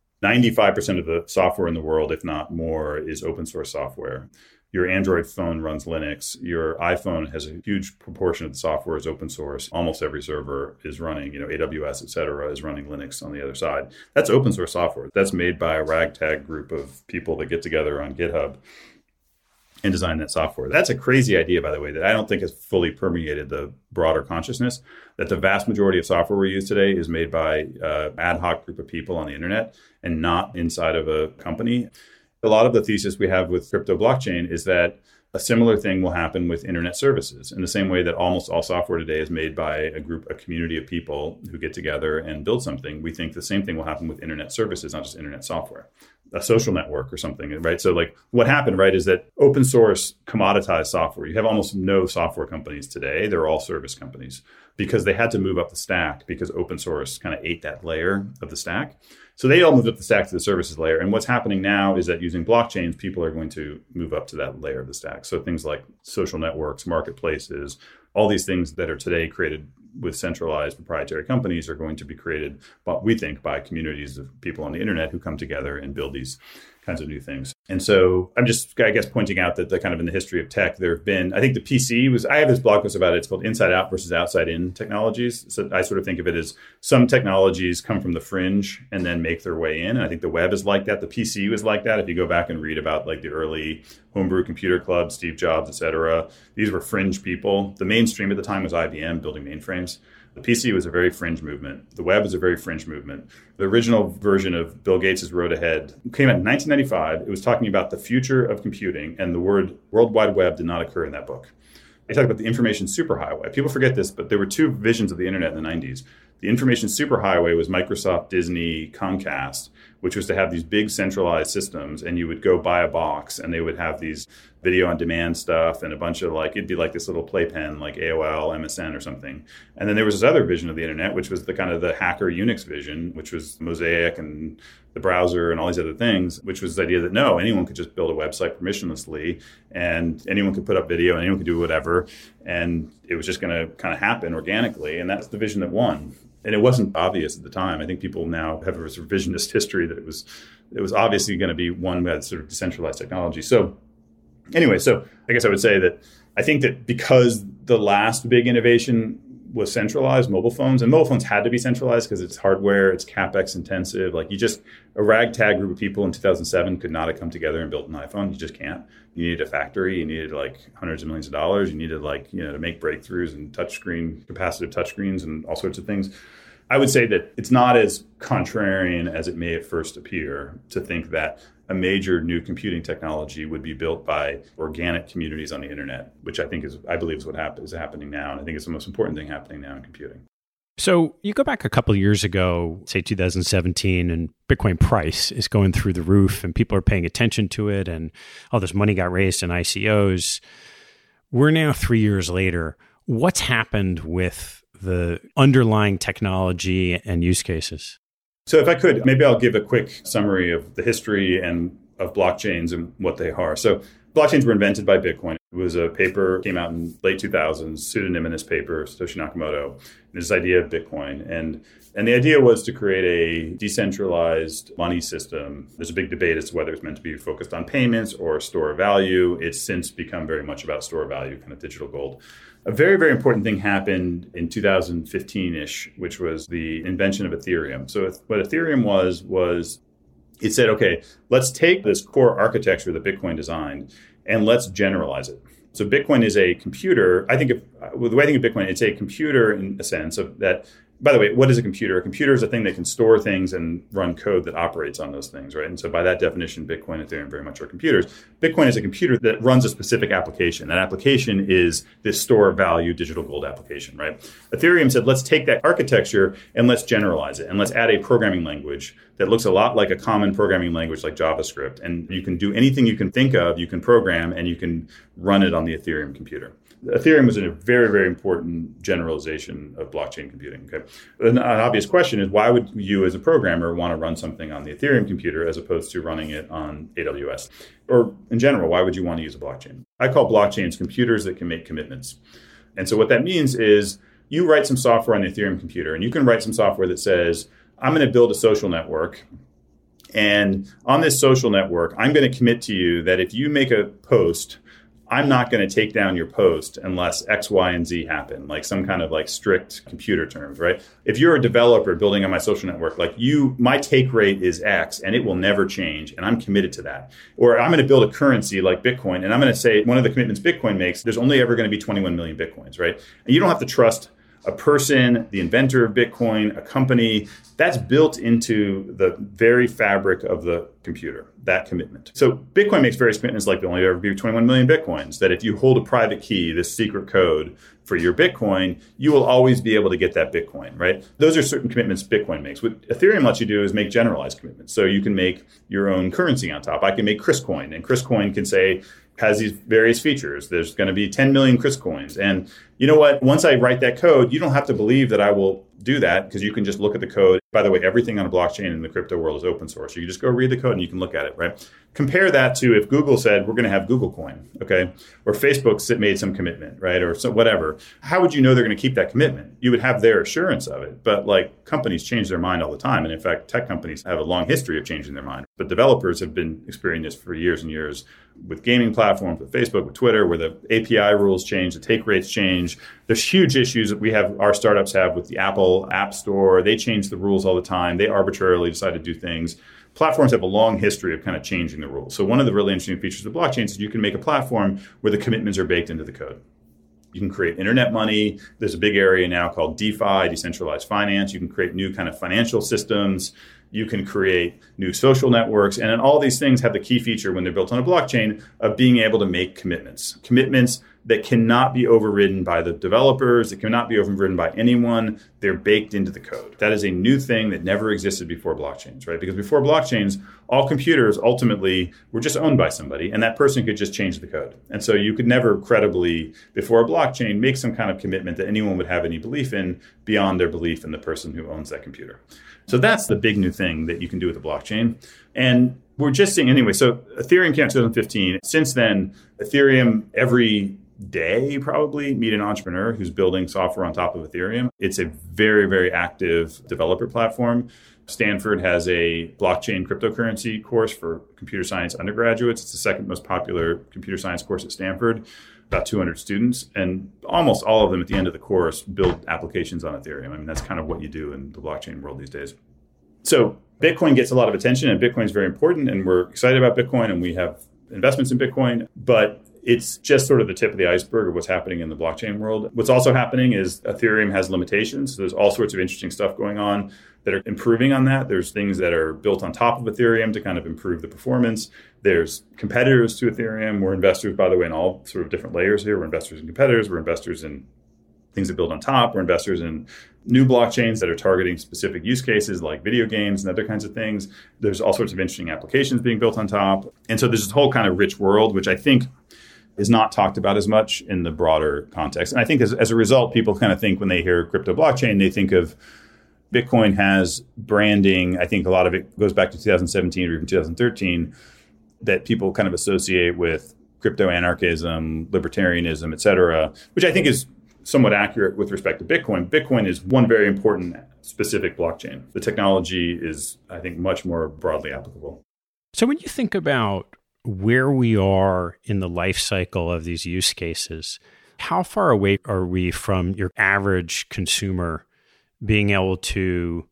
[SPEAKER 3] 95% of the software in the world, if not more, is open source software. Your Android phone runs Linux. Your iPhone has a huge proportion of the software is open source. Almost every server is running, AWS, et cetera, is running Linux on the other side. That's open source software. That's made by a ragtag group of people that get together on GitHub and design that software. That's a crazy idea, by the way, that I don't think has fully permeated the broader consciousness, that the vast majority of software we use today is made by an ad hoc group of people on the internet and not inside of a company. A lot of the thesis we have with crypto blockchain is that a similar thing will happen with internet services in the same way that almost all software today is made by a community of people who get together and build something. We think the same thing will happen with internet services, not just internet software, a social network or something, right? So like what happened, right, is that open source commoditized software. You have almost no software companies today. They're all service companies because they had to move up the stack because open source kind of ate that layer of the stack. So they all moved up the stack to the services layer. And what's happening now is that using blockchains, people are going to move up to that layer of the stack. So things like social networks, marketplaces, all these things that are today created with centralized proprietary companies are going to be created, but we think, by communities of people on the internet who come together and build these kinds of new things. And so I'm just, I guess, pointing out that the kind of in the history of tech, there have been, I think the PC was, I have this blog post about it. It's called Inside Out versus Outside In technologies. So I sort of think of it as some technologies come from the fringe and then make their way in. And I think the web is like that. The PC was like that. If you go back and read about like the early homebrew computer club, Steve Jobs, et cetera, these were fringe people. The mainstream at the time was IBM building mainframes. The PC was a very fringe movement. The web was a very fringe movement. The original version of Bill Gates' Road Ahead came out in 1995. It was talking about the future of computing, and the word World Wide Web did not occur in that book. They talked about the information superhighway. People forget this, but there were two visions of the internet in the 90s. The information superhighway was Microsoft, Disney, Comcast, which was to have these big centralized systems, and you would go buy a box and they would have these video on demand stuff and a bunch of it'd be like this little playpen like AOL, MSN or something. And then there was this other vision of the internet, which was the kind of the hacker Unix vision, which was Mosaic and the browser and all these other things, which was the idea that no, anyone could just build a website permissionlessly and anyone could put up video and anyone could do whatever. And it was just going to kind of happen organically. And that's the vision that won. And it wasn't obvious at the time. I think people now have a sort of revisionist history that it was obviously going to be one that sort of decentralized technology. So anyway, so I guess I would say that I think that because the last big innovation was centralized, mobile phones, and mobile phones had to be centralized because it's hardware, it's CapEx intensive. A ragtag group of people in 2007 could not have come together and built an iPhone. You just can't. You needed a factory, you needed hundreds of millions of dollars, you needed to make breakthroughs in touchscreen, capacitive touchscreens and all sorts of things. I would say that it's not as contrarian as it may at first appear to think that a major new computing technology would be built by organic communities on the internet, which I believe is what is happening now. And I think it's the most important thing happening now in computing.
[SPEAKER 1] So you go back a couple of years ago, say 2017, and Bitcoin price is going through the roof and people are paying attention to it and all this money got raised in ICOs. We're now 3 years later. What's happened with the underlying technology and use cases?
[SPEAKER 3] So if I could, maybe I'll give a quick summary of the history and of blockchains and what they are. So blockchains were invented by Bitcoin. It was a paper, came out in late 2000s, pseudonymous paper, Satoshi Nakamoto, this idea of Bitcoin. And the idea was to create a decentralized money system. There's a big debate as to whether it's meant to be focused on payments or store of value. It's since become very much about store of value, kind of digital gold. A very, very important thing happened in 2015-ish, which was the invention of Ethereum. So what Ethereum was it said, okay, let's take this core architecture that Bitcoin designed and let's generalize it. So Bitcoin is a computer. The way I think of Bitcoin, it's a computer in a sense of that. By the way, what is a computer? A computer is a thing that can store things and run code that operates on those things, right? And so by that definition, Bitcoin and Ethereum very much are computers. Bitcoin is a computer that runs a specific application. That application is this store of value digital gold application, right? Ethereum said, let's take that architecture and let's generalize it. And let's add a programming language that looks a lot like a common programming language like JavaScript. And you can do anything you can think of, you can program, and you can run it on the Ethereum computer. Ethereum was a very, very important generalization of blockchain computing. Okay, an obvious question is, why would you as a programmer want to run something on the Ethereum computer as opposed to running it on AWS? Or in general, why would you want to use a blockchain? I call blockchains computers that can make commitments. And so what that means is you write some software on the Ethereum computer, and you can write some software that says, I'm going to build a social network. And on this social network, I'm going to commit to you that if you make a post, I'm not going to take down your post unless X, Y, and Z happen, like some kind of strict computer terms, right? If you're a developer building on my social network, my take rate is X and it will never change. And I'm committed to that. Or I'm going to build a currency like Bitcoin. And I'm going to say one of the commitments Bitcoin makes, there's only ever going to be 21 million Bitcoins, right? And you don't have to trust a person, the inventor of Bitcoin, a company. That's built into the very fabric of the computer, that commitment. So Bitcoin makes various commitments like there'll only ever be 21 million Bitcoins, that if you hold a private key, this secret code for your Bitcoin, you will always be able to get that Bitcoin, right? Those are certain commitments Bitcoin makes. What Ethereum lets you do is make generalized commitments. So you can make your own currency on top. I can make Chriscoin, and Chriscoin can say, has these various features. There's going to be 10 million Chris coins. And you know what? Once I write that code, you don't have to believe that I will do that because you can just look at the code. By the way, everything on a blockchain in the crypto world is open source. You can just go read the code and you can look at it, right? Compare that to if Google said, we're going to have Google coin, okay? Or Facebook made some commitment, right? Or so whatever. How would you know they're going to keep that commitment? You would have their assurance of it. But companies change their mind all the time. And in fact, tech companies have a long history of changing their mind. But developers have been experiencing this for years and years with gaming platforms, with Facebook, with Twitter, where the API rules change, the take rates change. There's huge issues that our startups have with the Apple App Store. They change the rules all the time. They arbitrarily decide to do things. Platforms have a long history of kind of changing the rules. So one of the really interesting features of blockchains is you can make a platform where the commitments are baked into the code. You can create internet money. There's a big area now called DeFi, decentralized finance. You can create new kind of financial systems. You can create new social networks. And then all these things have the key feature when they're built on a blockchain of being able to make commitments. Commitments that cannot be overridden by the developers. It cannot be overridden by anyone. They're baked into the code. That is a new thing that never existed before blockchains, right? Because before blockchains, all computers ultimately were just owned by somebody, and that person could just change the code. And so you could never credibly, before a blockchain, make some kind of commitment that anyone would have any belief in beyond their belief in the person who owns that computer. So that's the big new thing that you can do with the blockchain. And we're just seeing anyway. So Ethereum came out in 2015. Since then, Ethereum every day probably meet an entrepreneur who's building software on top of Ethereum. It's a very, very active developer platform. Stanford has a blockchain cryptocurrency course for computer science undergraduates. It's the second most popular computer science course at Stanford, about 200 students. And almost all of them at the end of the course build applications on Ethereum. I mean, that's kind of what you do in the blockchain world these days. So Bitcoin gets a lot of attention, and Bitcoin is very important, and we're excited about Bitcoin, and we have investments in Bitcoin, but it's just sort of the tip of the iceberg of what's happening in the blockchain world. What's also happening is Ethereum has limitations. So there's all sorts of interesting stuff going on that are improving on that. There's things that are built on top of Ethereum to kind of improve the performance. There's competitors to Ethereum. We're investors, by the way, in all sort of different layers here. We're investors in competitors. We're investors in things that build on top. We're investors in new blockchains that are targeting specific use cases like video games and other kinds of things. There's all sorts of interesting applications being built on top. And so there's this whole kind of rich world, which I think is not talked about as much in the broader context. And I think as a result, people kind of think when they hear crypto blockchain, they think of Bitcoin has branding. I think a lot of it goes back to 2017 or even 2013 that people kind of associate with crypto anarchism, libertarianism, et cetera, which I think is somewhat accurate with respect to Bitcoin. Bitcoin is one very important specific blockchain. The technology is, I think, much more broadly applicable.
[SPEAKER 1] So when you think about where we are in the life cycle of these use cases, how far away are we from your average consumer being able to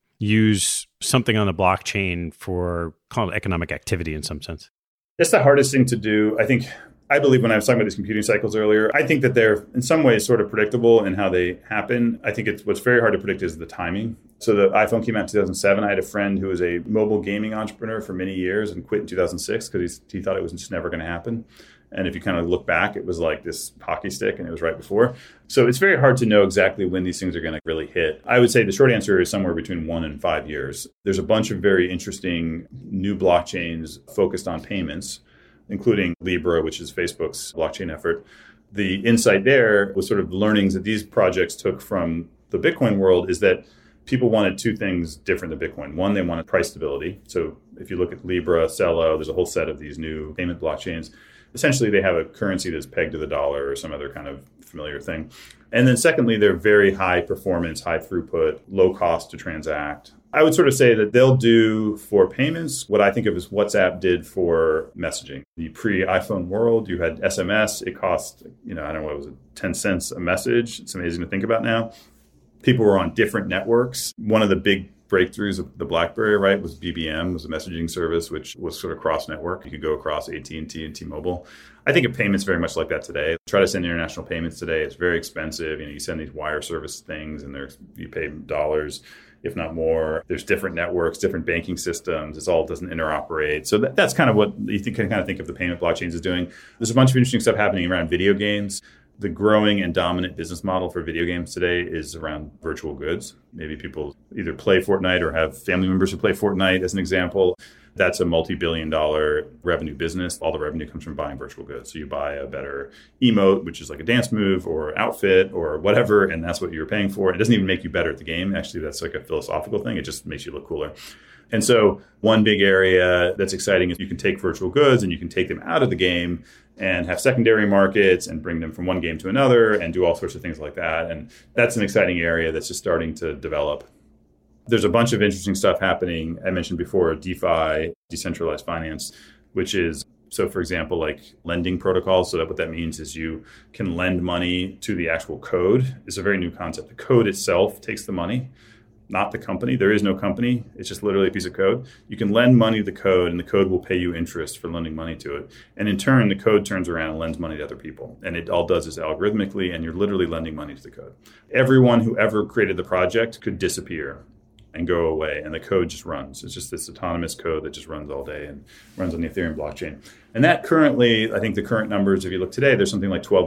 [SPEAKER 1] use something on the blockchain for call it economic activity in some sense?
[SPEAKER 3] That's the hardest thing to do. I believe when I was talking about these computing cycles earlier, I think that they're in some ways sort of predictable in how they happen. I think what's very hard to predict is the timing. So the iPhone came out in 2007. I had a friend who was a mobile gaming entrepreneur for many years and quit in 2006 because he thought it was just never going to happen. And if you kind of look back, it was like this hockey stick and it was right before. So it's very hard to know exactly when these things are going to really hit. I would say the short answer is somewhere between 1 and 5 years. There's a bunch of very interesting new blockchains focused on payments, including Libra, which is Facebook's blockchain effort. The insight there was sort of learnings that these projects took from the Bitcoin world is that people wanted two things different than Bitcoin. One, they wanted price stability. So if you look at Libra, Celo, there's a whole set of these new payment blockchains. Essentially, they have a currency that's pegged to the dollar or some other kind of familiar thing. And then secondly, they're very high performance, high throughput, low cost to transact. I would sort of say that they'll do for payments what I think of as WhatsApp did for messaging. The pre-iPhone world, you had SMS. It cost, I don't know, what was it, 10 cents a message. It's amazing to think about now. People were on different networks. One of the big breakthroughs of the BlackBerry, right, was BBM, was a messaging service, which was sort of cross-network. You could go across AT&T and T-Mobile. I think of payments very much like that today. Try to send international payments today. It's very expensive. You send these wire service things and you pay dollars, if not more. There's different networks, different banking systems. It all doesn't interoperate. So that's kind of what you can kind of think of the payment blockchains as doing. There's a bunch of interesting stuff happening around video games. The growing and dominant business model for video games today is around virtual goods. Maybe people either play Fortnite or have family members who play Fortnite as an example. That's a multi-billion-dollar revenue business. All the revenue comes from buying virtual goods. So you buy a better emote, which is like a dance move or outfit or whatever, and that's what you're paying for. It doesn't even make you better at the game. Actually, that's like a philosophical thing. It just makes you look cooler. And so one big area that's exciting is you can take virtual goods and you can take them out of the game and have secondary markets and bring them from one game to another and do all sorts of things like that. And that's an exciting area that's just starting to develop. There's a bunch of interesting stuff happening. I mentioned before DeFi, decentralized finance, which is, so for example, like lending protocols. So what that means is you can lend money to the actual code. It's a very new concept. The code itself takes the money, not the company. There is no company. It's just literally a piece of code. You can lend money to the code and the code will pay you interest for lending money to it. And in turn, the code turns around and lends money to other people. And it all does is algorithmically, and you're literally lending money to the code. Everyone who ever created the project could disappear and go away. And the code just runs. It's just this autonomous code that just runs all day and runs on the Ethereum blockchain. And that currently, I think the current numbers, if you look today, there's something like $12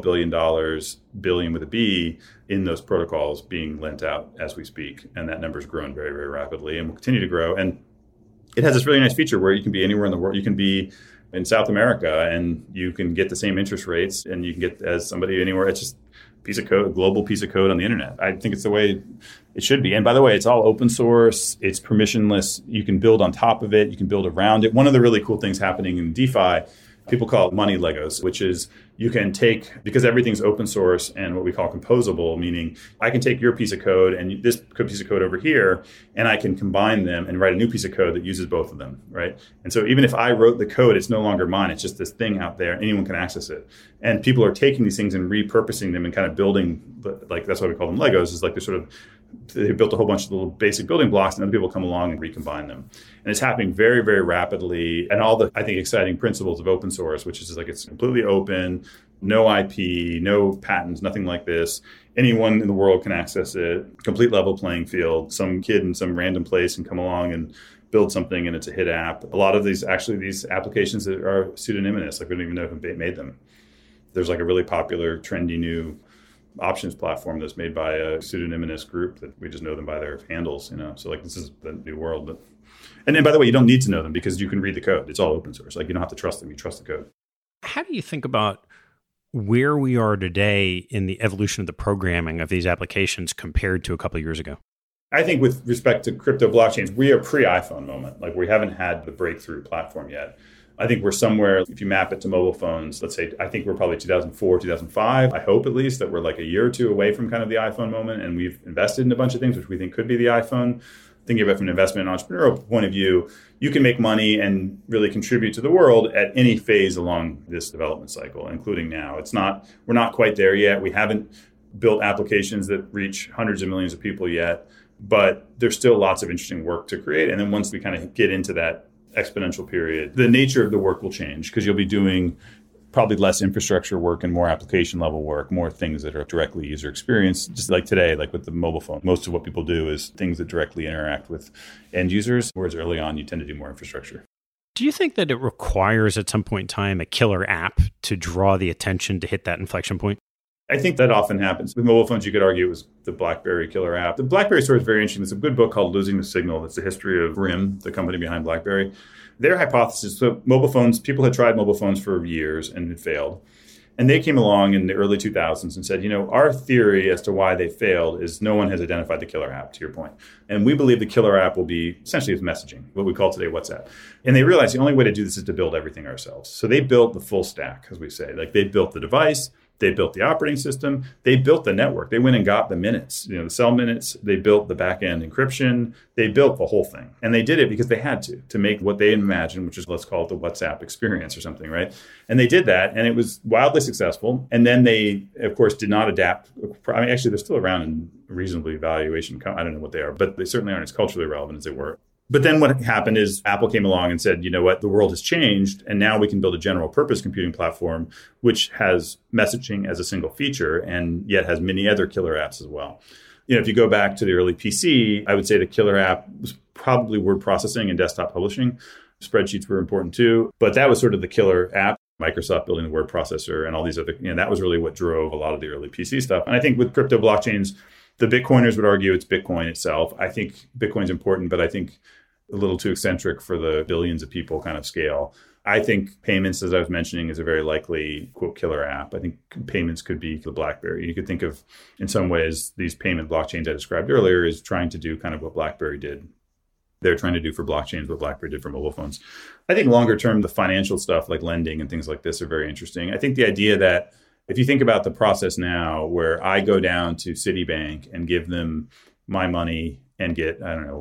[SPEAKER 3] billion with a B, in those protocols being lent out as we speak. And that number's grown very, very rapidly and will continue to grow. And it has this really nice feature where you can be anywhere in the world. You can be in South America and you can get the same interest rates and you can get as somebody anywhere. It's just a piece of code, a global piece of code on the internet. I think it's the way it should be. And by the way, it's all open source. It's permissionless. You can build on top of it. You can build around it. One of the really cool things happening in DeFi, people call it money Legos, which is you can take, because everything's open source and what we call composable, meaning I can take your piece of code and this piece of code over here, and I can combine them and write a new piece of code that uses both of them, right? And so even if I wrote the code, it's no longer mine. It's just this thing out there. Anyone can access it. And people are taking these things and repurposing them and kind of building, like that's why we call them Legos, is like they built a whole bunch of little basic building blocks and other people come along and recombine them. And it's happening very, very rapidly. And all the, I think, exciting principles of open source, which is like it's completely open, no IP, no patents, nothing like this. Anyone in the world can access it, complete level playing field. Some kid in some random place can come along and build something and it's a hit app. A lot of these applications that are pseudonymous, like we don't even know who made them. There's like a really popular, trendy new options platform that's made by a pseudonymous group that we just know them by their handles, So like this is the new world. And then by the way, you don't need to know them because you can read the code. It's all open source. Like you don't have to trust them. You trust the code.
[SPEAKER 1] How do you think about where we are today in the evolution of the programming of these applications compared to a couple of years ago?
[SPEAKER 3] I think with respect to crypto blockchains, we are pre-iPhone moment. Like we haven't had the breakthrough platform yet. I think we're somewhere, if you map it to mobile phones, let's say, I think we're probably 2004, 2005. I hope at least that we're like a year or two away from kind of the iPhone moment. And we've invested in a bunch of things which we think could be the iPhone. Thinking about it from an investment and entrepreneurial point of view, you can make money and really contribute to the world at any phase along this development cycle, including now. We're not quite there yet. We haven't built applications that reach hundreds of millions of people yet, but there's still lots of interesting work to create. And then once we kind of get into that exponential period, the nature of the work will change because you'll be doing probably less infrastructure work and more application level work, more things that are directly user experience. Just like today, like with the mobile phone, most of what people do is things that directly interact with end users, whereas early on, you tend to do more infrastructure.
[SPEAKER 1] Do you think that it requires at some point in time a killer app to draw the attention to hit that inflection point?
[SPEAKER 3] I think that often happens. With mobile phones, you could argue it was the BlackBerry killer app. The BlackBerry story is very interesting. There's a good book called Losing the Signal. It's the history of RIM, the company behind BlackBerry. Their hypothesis, so mobile phones, people had tried mobile phones for years and it failed. And they came along in the early 2000s and said, our theory as to why they failed is no one has identified the killer app, to your point. And we believe the killer app will be essentially messaging, what we call today WhatsApp. And they realized the only way to do this is to build everything ourselves. So they built the full stack, as we say. Like they built the device, they built the operating system, they built the network. They went and got the minutes, the cell minutes. They built the back-end encryption. They built the whole thing. And they did it because they had to make what they imagined, which is, let's call it the WhatsApp experience or something, right? And they did that, and it was wildly successful. And then they, of course, did not adapt. I mean, actually, they're still around in reasonably valuation. I don't know what they are, but they certainly aren't as culturally relevant as they were. But then what happened is Apple came along and said, you know what, the world has changed, and now we can build a general purpose computing platform, which has messaging as a single feature and yet has many other killer apps as well. If you go back to the early PC, I would say the killer app was probably word processing and desktop publishing. Spreadsheets were important too, but that was sort of the killer app. Microsoft building the word processor and all these other, that was really what drove a lot of the early PC stuff. And I think with crypto blockchains, the Bitcoiners would argue it's Bitcoin itself. I think Bitcoin's important, but I think a little too eccentric for the billions of people kind of scale. I think payments, as I was mentioning, is a very likely, quote, killer app. I think payments could be the BlackBerry. You could think of, in some ways, these payment blockchains I described earlier is trying to do kind of what BlackBerry did. They're trying to do for blockchains what BlackBerry did for mobile phones. I think longer term, the financial stuff like lending and things like this are very interesting. I think the idea that if you think about the process now where I go down to Citibank and give them my money and get,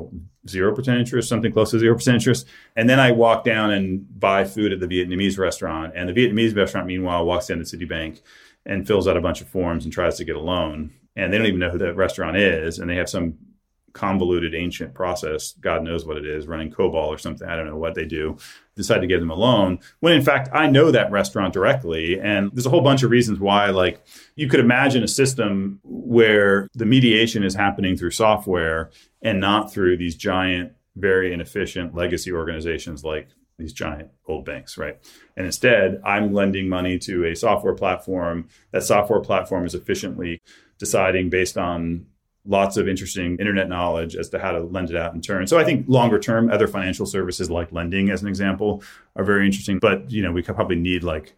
[SPEAKER 3] 0% interest, something close to 0% interest. And then I walk down and buy food at the Vietnamese restaurant. And the Vietnamese restaurant, meanwhile, walks down to Citibank and fills out a bunch of forms and tries to get a loan. And they don't even know who that restaurant is. And they have some convoluted ancient process, God knows what it is, running COBOL or something, I don't know what they do, decide to give them a loan, when in fact I know that restaurant directly. And there's a whole bunch of reasons why, like you could imagine a system where the mediation is happening through software and not through these giant, very inefficient legacy organizations like these giant old banks, right? And instead, I'm lending money to a software platform. That software platform is efficiently deciding based on lots of interesting internet knowledge as to how to lend it out in turn. So I think longer term, other financial services like lending, as an example, are very interesting. But, we could probably need like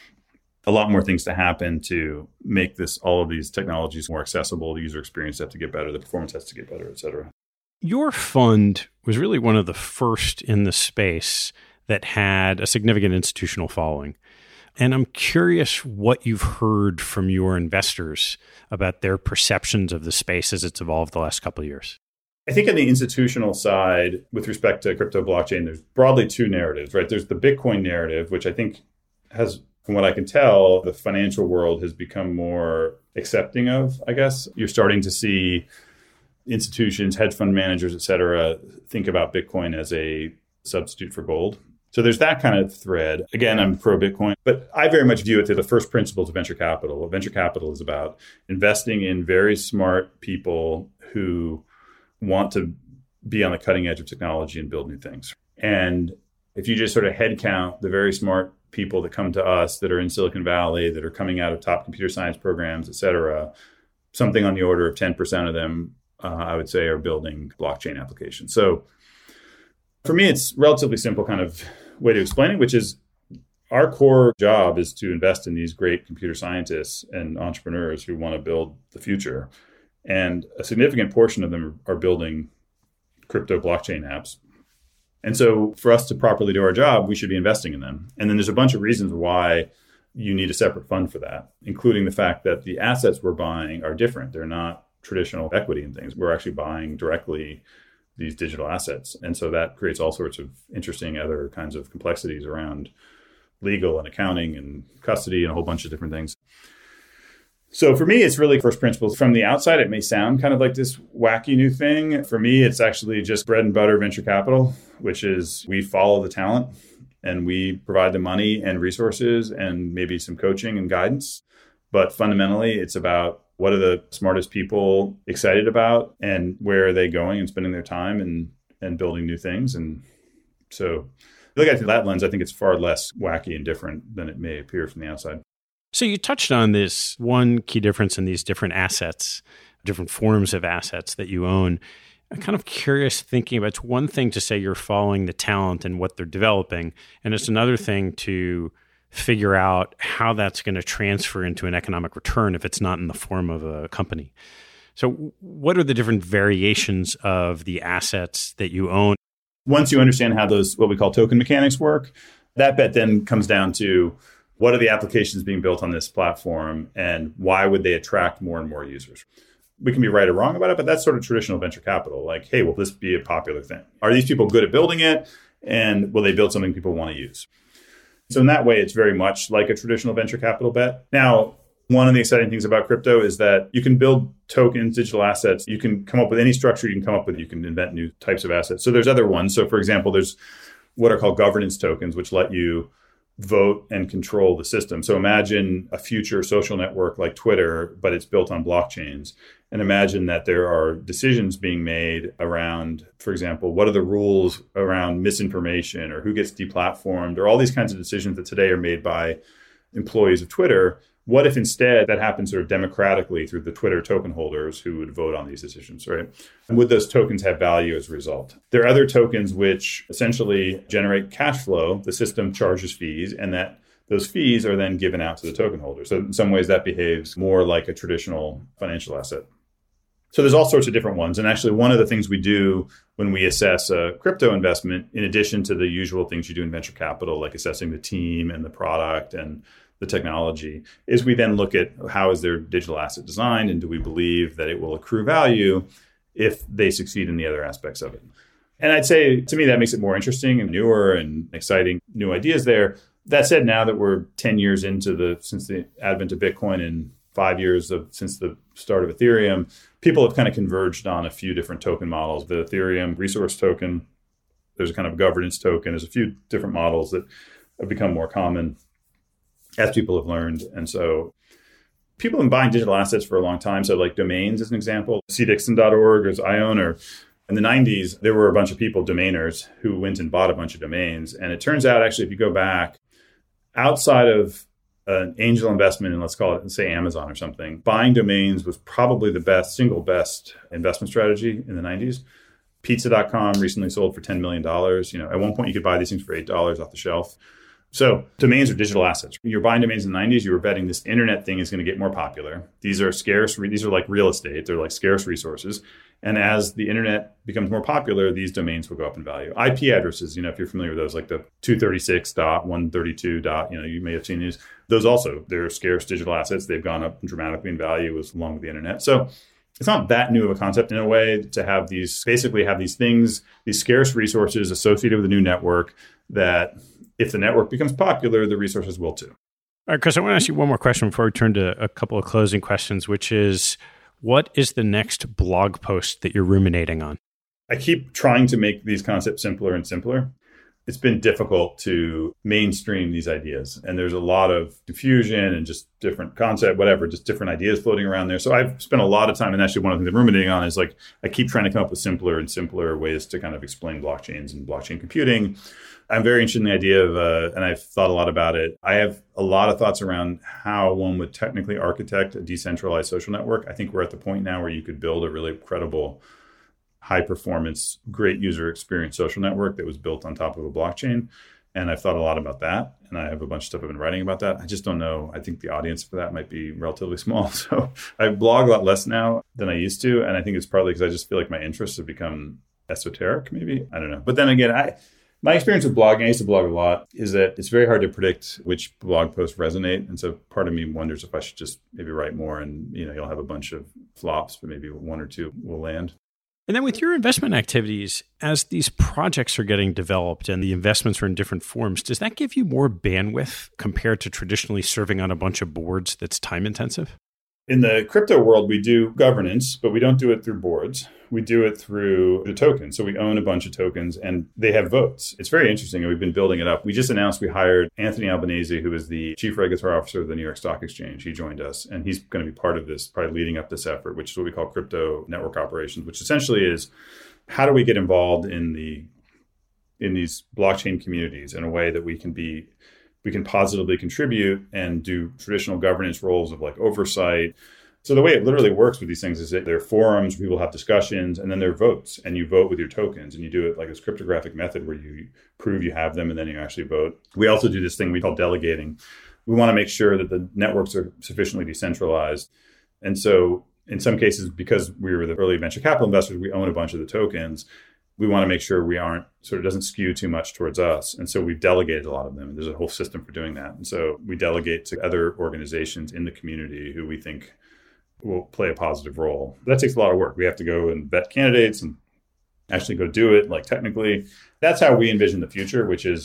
[SPEAKER 3] a lot more things to happen to make all of these technologies more accessible. The user experience has to get better. The performance has to get better, et cetera.
[SPEAKER 1] Your fund was really one of the first in the space that had a significant institutional following. And I'm curious what you've heard from your investors about their perceptions of the space as it's evolved the last couple of years.
[SPEAKER 3] I think on the institutional side, with respect to crypto blockchain, there's broadly two narratives, right? There's the Bitcoin narrative, which I think has, from what I can tell, the financial world has become more accepting of, I guess. You're starting to see institutions, hedge fund managers, et cetera, think about Bitcoin as a substitute for gold. So there's that kind of thread. Again, I'm pro Bitcoin, but I very much view it to the first principles of venture capital. What venture capital is about, investing in very smart people who want to be on the cutting edge of technology and build new things. And if you just sort of head count the very smart people that come to us that are in Silicon Valley, that are coming out of top computer science programs, et cetera, something on the order of 10% of them, I would say, are building blockchain applications. So for me, it's relatively simple kind of way to explain it, which is our core job is to invest in these great computer scientists and entrepreneurs who want to build the future. And a significant portion of them are building crypto blockchain apps. And so for us to properly do our job, we should be investing in them. And then there's a bunch of reasons why you need a separate fund for that, including the fact that the assets we're buying are different. They're not traditional equity and things. We're actually buying directly these digital assets. And so that creates all sorts of interesting other kinds of complexities around legal and accounting and custody and a whole bunch of different things. So for me, it's really first principles. From the outside, it may sound kind of like this wacky new thing. For me, it's actually just bread and butter venture capital, which is we follow the talent and we provide the money and resources and maybe some coaching and guidance. But fundamentally, it's about what are the smartest people excited about and where are they going and spending their time and building new things. And so look at it through that lens, I think it's far less wacky and different than it may appear from the outside.
[SPEAKER 1] So you touched on this one key difference in these different assets, different forms of assets that you own. I'm kind of curious thinking about, it's one thing to say you're following the talent and what they're developing, and it's another thing to figure out how that's going to transfer into an economic return if it's not in the form of a company. So what are the different variations of the assets that you own?
[SPEAKER 3] Once you understand how those, what we call token mechanics work, that bet then comes down to what are the applications being built on this platform and why would they attract more and more users? We can be right or wrong about it, but that's sort of traditional venture capital. Like, hey, will this be a popular thing? Are these people good at building it? And will they build something people want to use? So in that way, it's very much like a traditional venture capital bet. Now, one of the exciting things about crypto is that you can build tokens, digital assets. You can come up with any structure you can come up with. You can invent new types of assets. So there's other ones. So for example, there's what are called governance tokens, which let you vote and control the system. So imagine a future social network like Twitter, but it's built on blockchains. And imagine that there are decisions being made around, for example, what are the rules around misinformation or who gets deplatformed or all these kinds of decisions that today are made by employees of Twitter. What if instead that happens sort of democratically through the Twitter token holders who would vote on these decisions, right? And would those tokens have value as a result? There are other tokens which essentially generate cash flow. The system charges fees, and that those fees are then given out to the token holders. So in some ways that behaves more like a traditional financial asset. So there's all sorts of different ones. And actually one of the things we do when we assess a crypto investment, in addition to the usual things you do in venture capital, like assessing the team and the product and the technology, is we then look at how is their digital asset designed and do we believe that it will accrue value if they succeed in the other aspects of it. And I'd say, to me, that makes it more interesting and newer and exciting new ideas there. That said, now that we're 10 years since the advent of Bitcoin and 5 years since the start of Ethereum, people have kind of converged on a few different token models. The Ethereum resource token, there's a kind of governance token. There's a few different models that have become more common as people have learned. And so people have been buying digital assets for a long time. So like domains as an example, cdixon.org or Ion, or in the 90s, there were a bunch of people, domainers, who went and bought a bunch of domains. And it turns out, actually, if you go back, outside of an angel investment in, let's call it, say, Amazon or something, buying domains was probably the single best investment strategy in the 90s. Pizza.com recently sold for $10 million. At one point, you could buy these things for $8 off the shelf. So domains are digital assets. When you're buying domains in the 90s, you were betting this internet thing is going to get more popular. These are scarce. These are like real estate. They're like scarce resources. And as the internet becomes more popular, these domains will go up in value. IP addresses, if you're familiar with those, like the 236.132. You may have seen these. Those also, they're scarce digital assets. They've gone up dramatically in value along with the internet. So it's not that new of a concept in a way to have these things, these scarce resources associated with a new network that if the network becomes popular, the resources will too.
[SPEAKER 1] All right, Chris, I want to ask you one more question before we turn to a couple of closing questions, which is, what is the next blog post that you're ruminating on?
[SPEAKER 3] I keep trying to make these concepts simpler and simpler. It's been difficult to mainstream these ideas. And there's a lot of confusion and just different concept, just different ideas floating around there. So I've spent a lot of time, and actually one of the things I'm ruminating on is like, I keep trying to come up with simpler and simpler ways to kind of explain blockchains and blockchain computing. I'm very interested in the idea of, and I've thought a lot about it. I have a lot of thoughts around how one would technically architect a decentralized social network. I think we're at the point now where you could build a really credible, high performance, great user experience social network that was built on top of a blockchain. And I've thought a lot about that. And I have a bunch of stuff I've been writing about that. I just don't know. I think the audience for that might be relatively small. So I blog a lot less now than I used to. And I think it's partly because I just feel like my interests have become esoteric, maybe. I don't know. But then again, my experience with blogging, I used to blog a lot, is that it's very hard to predict which blog posts resonate. And so part of me wonders if I should just maybe write more and, you'll have a bunch of flops, but maybe one or two will land.
[SPEAKER 1] And then with your investment activities, as these projects are getting developed and the investments are in different forms, does that give you more bandwidth compared to traditionally serving on a bunch of boards that's time intensive?
[SPEAKER 3] In the crypto world, we do governance, but we don't do it through boards. We do it through the tokens. So we own a bunch of tokens and they have votes. It's very interesting. And we've been building it up. We just announced we hired Anthony Albanese, who is the chief regulatory officer of the New York Stock Exchange. He joined us and he's going to be part of this, probably leading up this effort, which is what we call crypto network operations, which essentially is how do we get involved in these blockchain communities in a way that we can positively contribute and do traditional governance roles of like oversight. So the way it literally works with these things is that there are forums where people have discussions and then there are votes and you vote with your tokens and you do it like this cryptographic method where you prove you have them and then you actually vote. We also do this thing we call delegating. We want to make sure that the networks are sufficiently decentralized. And so in some cases, because we were the early venture capital investors, we own a bunch of the tokens. We want to make sure we aren't doesn't skew too much towards us. And so we've delegated a lot of them. And there's a whole system for doing that. And so we delegate to other organizations in the community who we think will play a positive role. That takes a lot of work. We have to go and vet candidates and actually go do it technically. That's how we envision the future, which is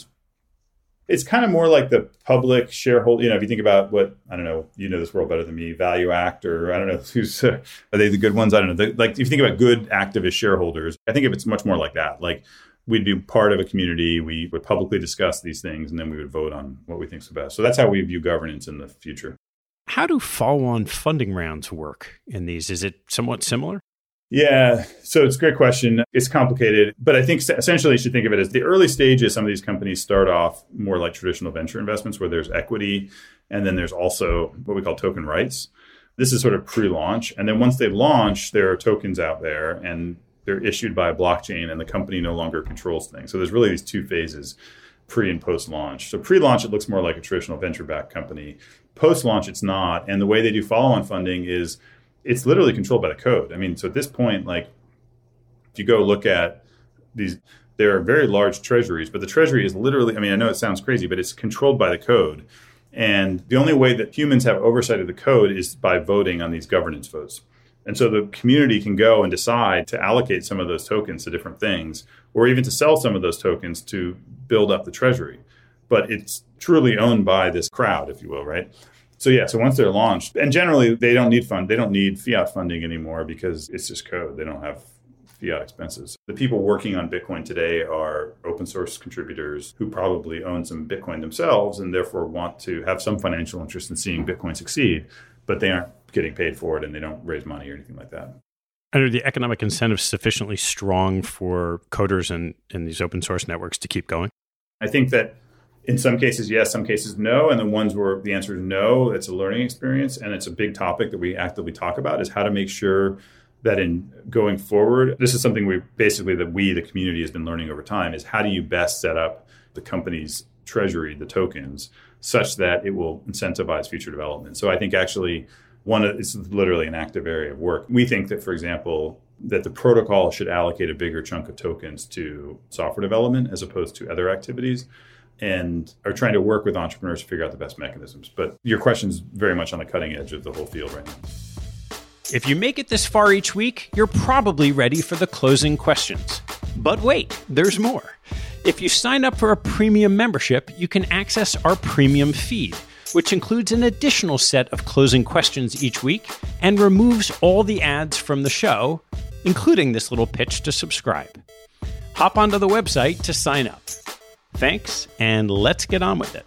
[SPEAKER 3] it's kind of more like the public shareholder. If you think about what, I don't know, this world better than me, Value Act, or I don't know, are they the good ones? I don't know. If you think about good activist shareholders, I think if it's much more like that, like we'd be part of a community, we would publicly discuss these things, and then we would vote on what we think is the best. So that's how we view governance in the future.
[SPEAKER 1] How do follow-on funding rounds work in these? Is it somewhat similar?
[SPEAKER 3] Yeah, so it's a great question. It's complicated, but I think essentially you should think of it as the early stages. Some of these companies start off more like traditional venture investments where there's equity, and then there's also what we call token rights. This is sort of pre-launch. And then once they've launched, there are tokens out there and they're issued by a blockchain and the company no longer controls things. So there's really these two phases, pre and post-launch. So pre-launch, it looks more like a traditional venture-backed company. Post-launch, it's not. And the way they do follow-on funding is it's literally controlled by the code. So at this point, if you go look at these, there are very large treasuries, but the treasury is literally, I know it sounds crazy, but it's controlled by the code. And the only way that humans have oversight of the code is by voting on these governance votes. And so the community can go and decide to allocate some of those tokens to different things, or even to sell some of those tokens to build up the treasury. But it's truly owned by this crowd, if you will, right? So once they're launched, and generally they don't need fiat funding anymore because it's just code. They don't have fiat expenses. The people working on Bitcoin today are open source contributors who probably own some Bitcoin themselves and therefore want to have some financial interest in seeing Bitcoin succeed, but they aren't getting paid for it and they don't raise money or anything like that.
[SPEAKER 1] And are the economic incentives sufficiently strong for coders and these open source networks to keep going?
[SPEAKER 3] I think that in some cases, yes, some cases, no. And the ones where the answer is no, it's a learning experience. And it's a big topic that we actively talk about is how to make sure that in going forward, this is something the community has been learning over time, is how do you best set up the company's treasury, the tokens, such that it will incentivize future development. So I think actually it's literally an active area of work. We think that, for example, that the protocol should allocate a bigger chunk of tokens to software development as opposed to other activities, and are trying to work with entrepreneurs to figure out the best mechanisms. But your question's very much on the cutting edge of the whole field right now.
[SPEAKER 1] If you make it this far each week, you're probably ready for the closing questions. But wait, there's more. If you sign up for a premium membership, you can access our premium feed, which includes an additional set of closing questions each week and removes all the ads from the show, including this little pitch to subscribe. Hop onto the website to sign up. Thanks, and let's get on with it.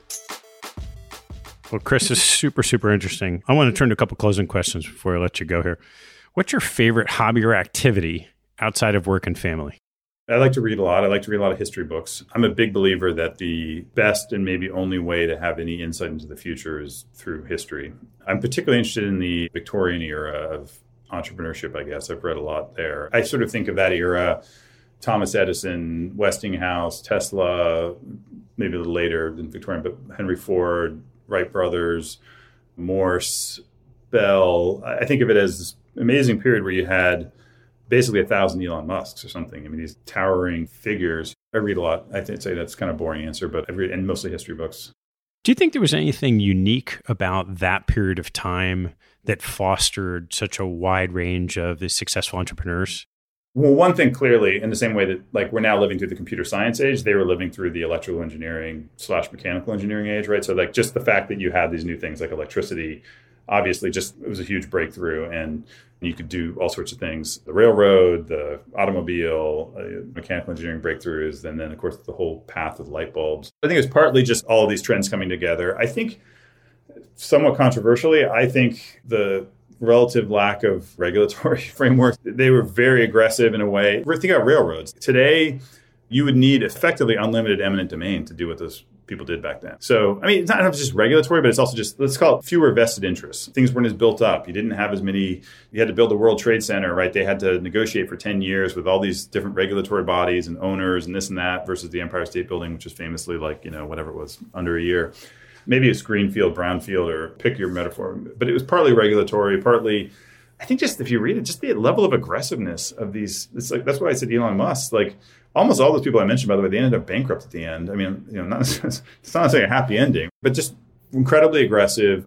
[SPEAKER 1] Well, Chris, this is super, super interesting. I want to turn to a couple closing questions before I let you go here. What's your favorite hobby or activity outside of work and family?
[SPEAKER 3] I like to read a lot. I like to read a lot of history books. I'm a big believer that the best and maybe only way to have any insight into the future is through history. I'm particularly interested in the Victorian era of entrepreneurship, I guess. I've read a lot there. I sort of think of that era, Thomas Edison, Westinghouse, Tesla, maybe a little later than Victorian, but Henry Ford, Wright brothers, Morse, Bell. I think of it as this amazing period where you had basically 1,000 Elon Musks or something. I mean, these towering figures. I read a lot. I'd say that's kind of a boring answer, but I read, and mostly history books.
[SPEAKER 1] Do you think there was anything unique about that period of time that fostered such a wide range of the successful entrepreneurs?
[SPEAKER 3] Well, one thing clearly, in the same way that like we're now living through the computer science age, they were living through the electrical engineering / mechanical engineering age, right? So like just the fact that you had these new things like electricity, obviously just it was a huge breakthrough, and you could do all sorts of things. The railroad, the automobile, mechanical engineering breakthroughs, and then of course the whole path of light bulbs. I think it's partly just all of these trends coming together. I think somewhat controversially, I think the relative lack of regulatory framework, they were very aggressive in a way. We're thinking about railroads. Today, you would need effectively unlimited eminent domain to do what those people did back then. So, I mean, it's not just regulatory, but it's also just, let's call it fewer vested interests. Things weren't as built up. You didn't have as many, you had to build the World Trade Center, right? They had to negotiate for 10 years with all these different regulatory bodies and owners and this and that versus the Empire State Building, which is famously like, whatever it was, under a year. Maybe it's greenfield, brownfield, or pick your metaphor. But it was partly regulatory, partly, I think just if you read it, just the level of aggressiveness of these, it's like, that's why I said Elon Musk, like almost all those people I mentioned, by the way, they ended up bankrupt at the end. I mean, it's not necessarily a happy ending, but just incredibly aggressive,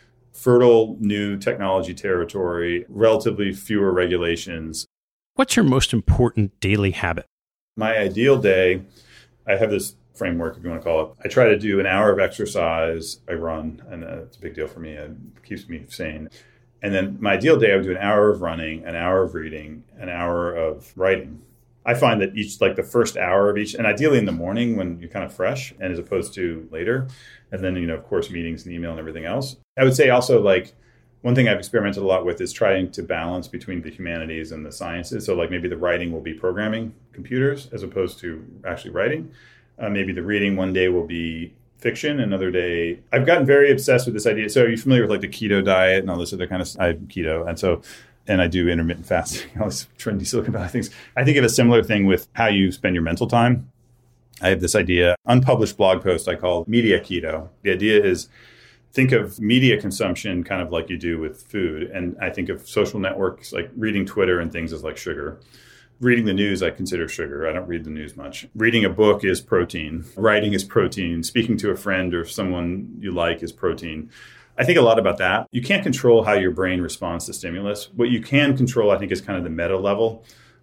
[SPEAKER 3] fertile new technology territory, relatively fewer regulations.
[SPEAKER 1] What's your most important daily habit?
[SPEAKER 3] My ideal day, I have this framework, if you want to call it. I try to do an hour of exercise. I run, and it's a big deal for me. It keeps me sane. And then my ideal day, I would do an hour of running, an hour of reading, an hour of writing. I find that each, like the first hour of each, and ideally in the morning when you're kind of fresh, and as opposed to later. And then, of course, meetings and email and everything else. I would say also, like, one thing I've experimented a lot with is trying to balance between the humanities and the sciences. So like maybe the writing will be programming computers as opposed to actually writing. Maybe the reading one day will be fiction, another day. I've gotten very obsessed with this idea. So are you familiar with like the keto diet and all this other kind of stuff? I'm keto. And I do intermittent fasting, all these trendy Silicon Valley things. I think of a similar thing with how you spend your mental time. I have this idea, unpublished blog post I call media keto. The idea is think of media consumption kind of like you do with food. And I think of social networks like reading Twitter and things as like sugar. Reading the news, I consider sugar. I don't read the news much. Reading a book is protein. Writing is protein. Speaking to a friend or someone you like is protein. I think a lot about that. You can't control how your brain responds to stimulus. What you can control, I think, is kind of the meta level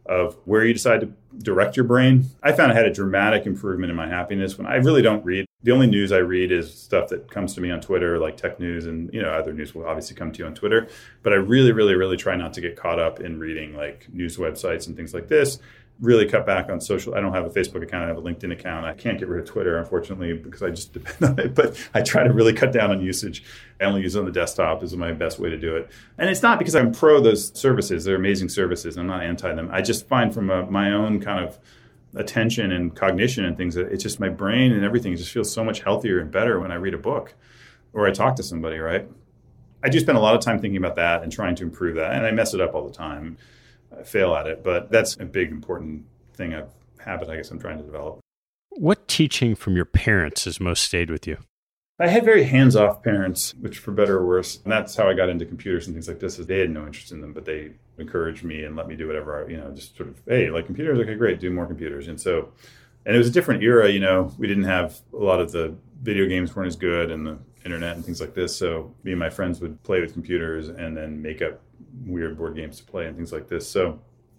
[SPEAKER 3] of where you decide to direct your brain. I found I had a dramatic improvement in my happiness when I really don't read. The only news I read is stuff that comes to me on Twitter, like tech news, and other news will obviously come to you on Twitter. But I really, really, really try not to get caught up in reading like news websites and things like this. Really cut back on social. I don't have a Facebook account. I have a LinkedIn account. I can't get rid of Twitter, unfortunately, because I just depend on it. But I try to really cut down on usage. I only use it on the desktop. This is my best way to do it. And it's not because I'm pro those services. They're amazing services. I'm not anti them. I just find from my own kind of attention and cognition and things that it's just my brain and everything just feels so much healthier and better when I read a book or I talk to somebody, right? I do spend a lot of time thinking about that and trying to improve that. And I mess it up all the time. I fail at it, but that's a big, important habit, I guess I'm trying to develop.
[SPEAKER 1] What teaching from your parents has most stayed with you?
[SPEAKER 3] I had very hands-off parents, which for better or worse, and that's how I got into computers and things like this, is they had no interest in them, but they encouraged me and let me do whatever, just sort of, hey, like computers, okay, great, do more computers. And it was a different era, we didn't have a lot of the video games weren't as good and the internet and things like this. So me and my friends would play with computers and then make up weird board games to play and things like this. So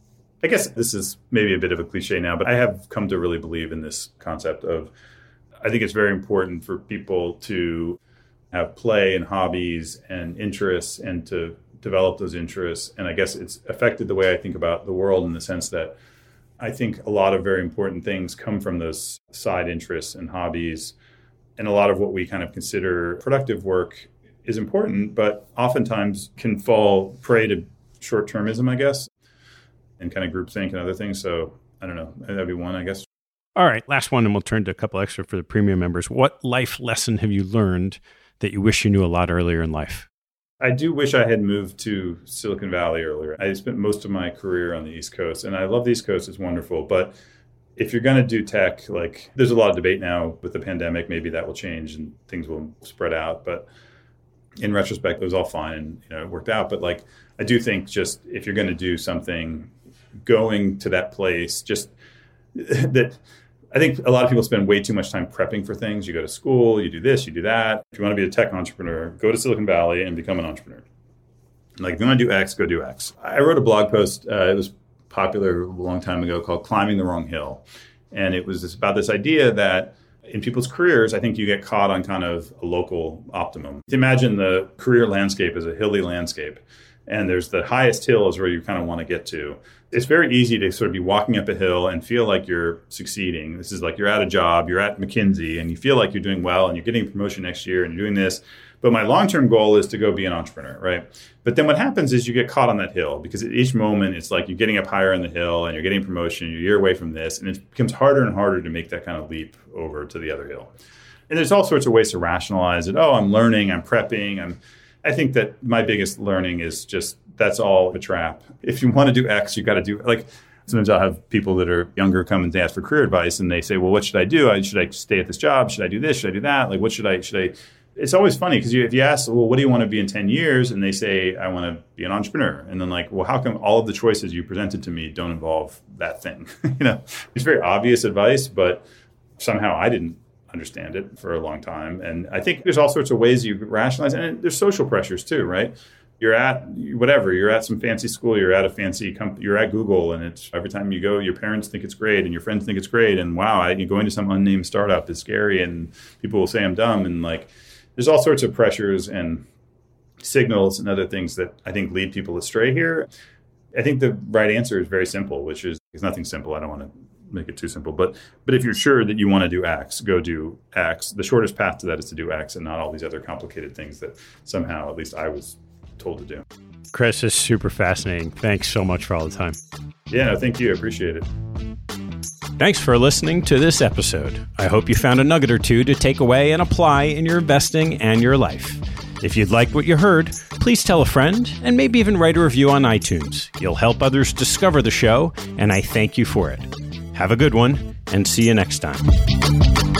[SPEAKER 3] I guess this is maybe a bit of a cliche now, but I have come to really believe in this concept of, I think it's very important for people to have play and hobbies and interests and to develop those interests. And I guess it's affected the way I think about the world in the sense that I think a lot of very important things come from those side interests and hobbies. And a lot of what we kind of consider productive work is important, but oftentimes can fall prey to short-termism, I guess, and kind of groupthink and other things. So I don't know. That'd be one, I guess.
[SPEAKER 1] All right. Last one, and we'll turn to a couple extra for the premium members. What life lesson have you learned that you wish you knew a lot earlier in life?
[SPEAKER 3] I do wish I had moved to Silicon Valley earlier. I spent most of my career on the East Coast, and I love the East Coast. It's wonderful. But if you're going to do tech, like there's a lot of debate now with the pandemic, maybe that will change and things will spread out. But in retrospect, it was all fine and it worked out. But like, I do think just if you're going to do something, going to that place, just that I think a lot of people spend way too much time prepping for things. You go to school, you do this, you do that. If you want to be a tech entrepreneur, go to Silicon Valley and become an entrepreneur. Like if you want to do X, go do X. I wrote a blog post. It was popular a long time ago called Climbing the Wrong Hill. And it was about this idea that in people's careers, I think you get caught on kind of a local optimum. Imagine the career landscape as a hilly landscape. And there's the highest hill is where you kind of want to get to. It's very easy to sort of be walking up a hill and feel like you're succeeding. This is like you're at a job, you're at McKinsey, and you feel like you're doing well and you're getting a promotion next year and you're doing this. But my long-term goal is to go be an entrepreneur, right? But then what happens is you get caught on that hill because at each moment it's like you're getting up higher on the hill and you're getting promotion, you're a year away from this, and it becomes harder and harder to make that kind of leap over to the other hill. And there's all sorts of ways to rationalize it. Oh, I'm learning, I'm prepping. I think that my biggest learning is just that's all a trap. If you want to do X, you've got to do like sometimes I'll have people that are younger come and they ask for career advice and they say, well, what should I do? Should I stay at this job? Should I do this? Should I do that? Like, what should I? It's always funny because if you ask, well, what do you want to be in 10 years? And they say, I want to be an entrepreneur. And then like, well, how come all of the choices you presented to me don't involve that thing? It's very obvious advice, but somehow I didn't understand it for a long time. And I think there's all sorts of ways you rationalize it. And there's social pressures too, right? You're at some fancy school, you're at a fancy company, you're at Google, and it's every time you go, your parents think it's great and your friends think it's great. And wow, going to some unnamed startup is scary and people will say I'm dumb. And like, there's all sorts of pressures and signals and other things that I think lead people astray here. I think the right answer is very simple, which is it's nothing simple. I don't want to make it too simple. But if you're sure that you want to do X, go do X. The shortest path to that is to do X and not all these other complicated things that somehow, at least I was told to do.
[SPEAKER 1] Chris, is super fascinating. Thanks so much for all the time.
[SPEAKER 3] Yeah, no, thank you. I appreciate it.
[SPEAKER 1] Thanks for listening to this episode. I hope you found a nugget or two to take away and apply in your investing and your life. If you'd like what you heard, please tell a friend and maybe even write a review on iTunes. You'll help others discover the show, and I thank you for it. Have a good one, and see you next time.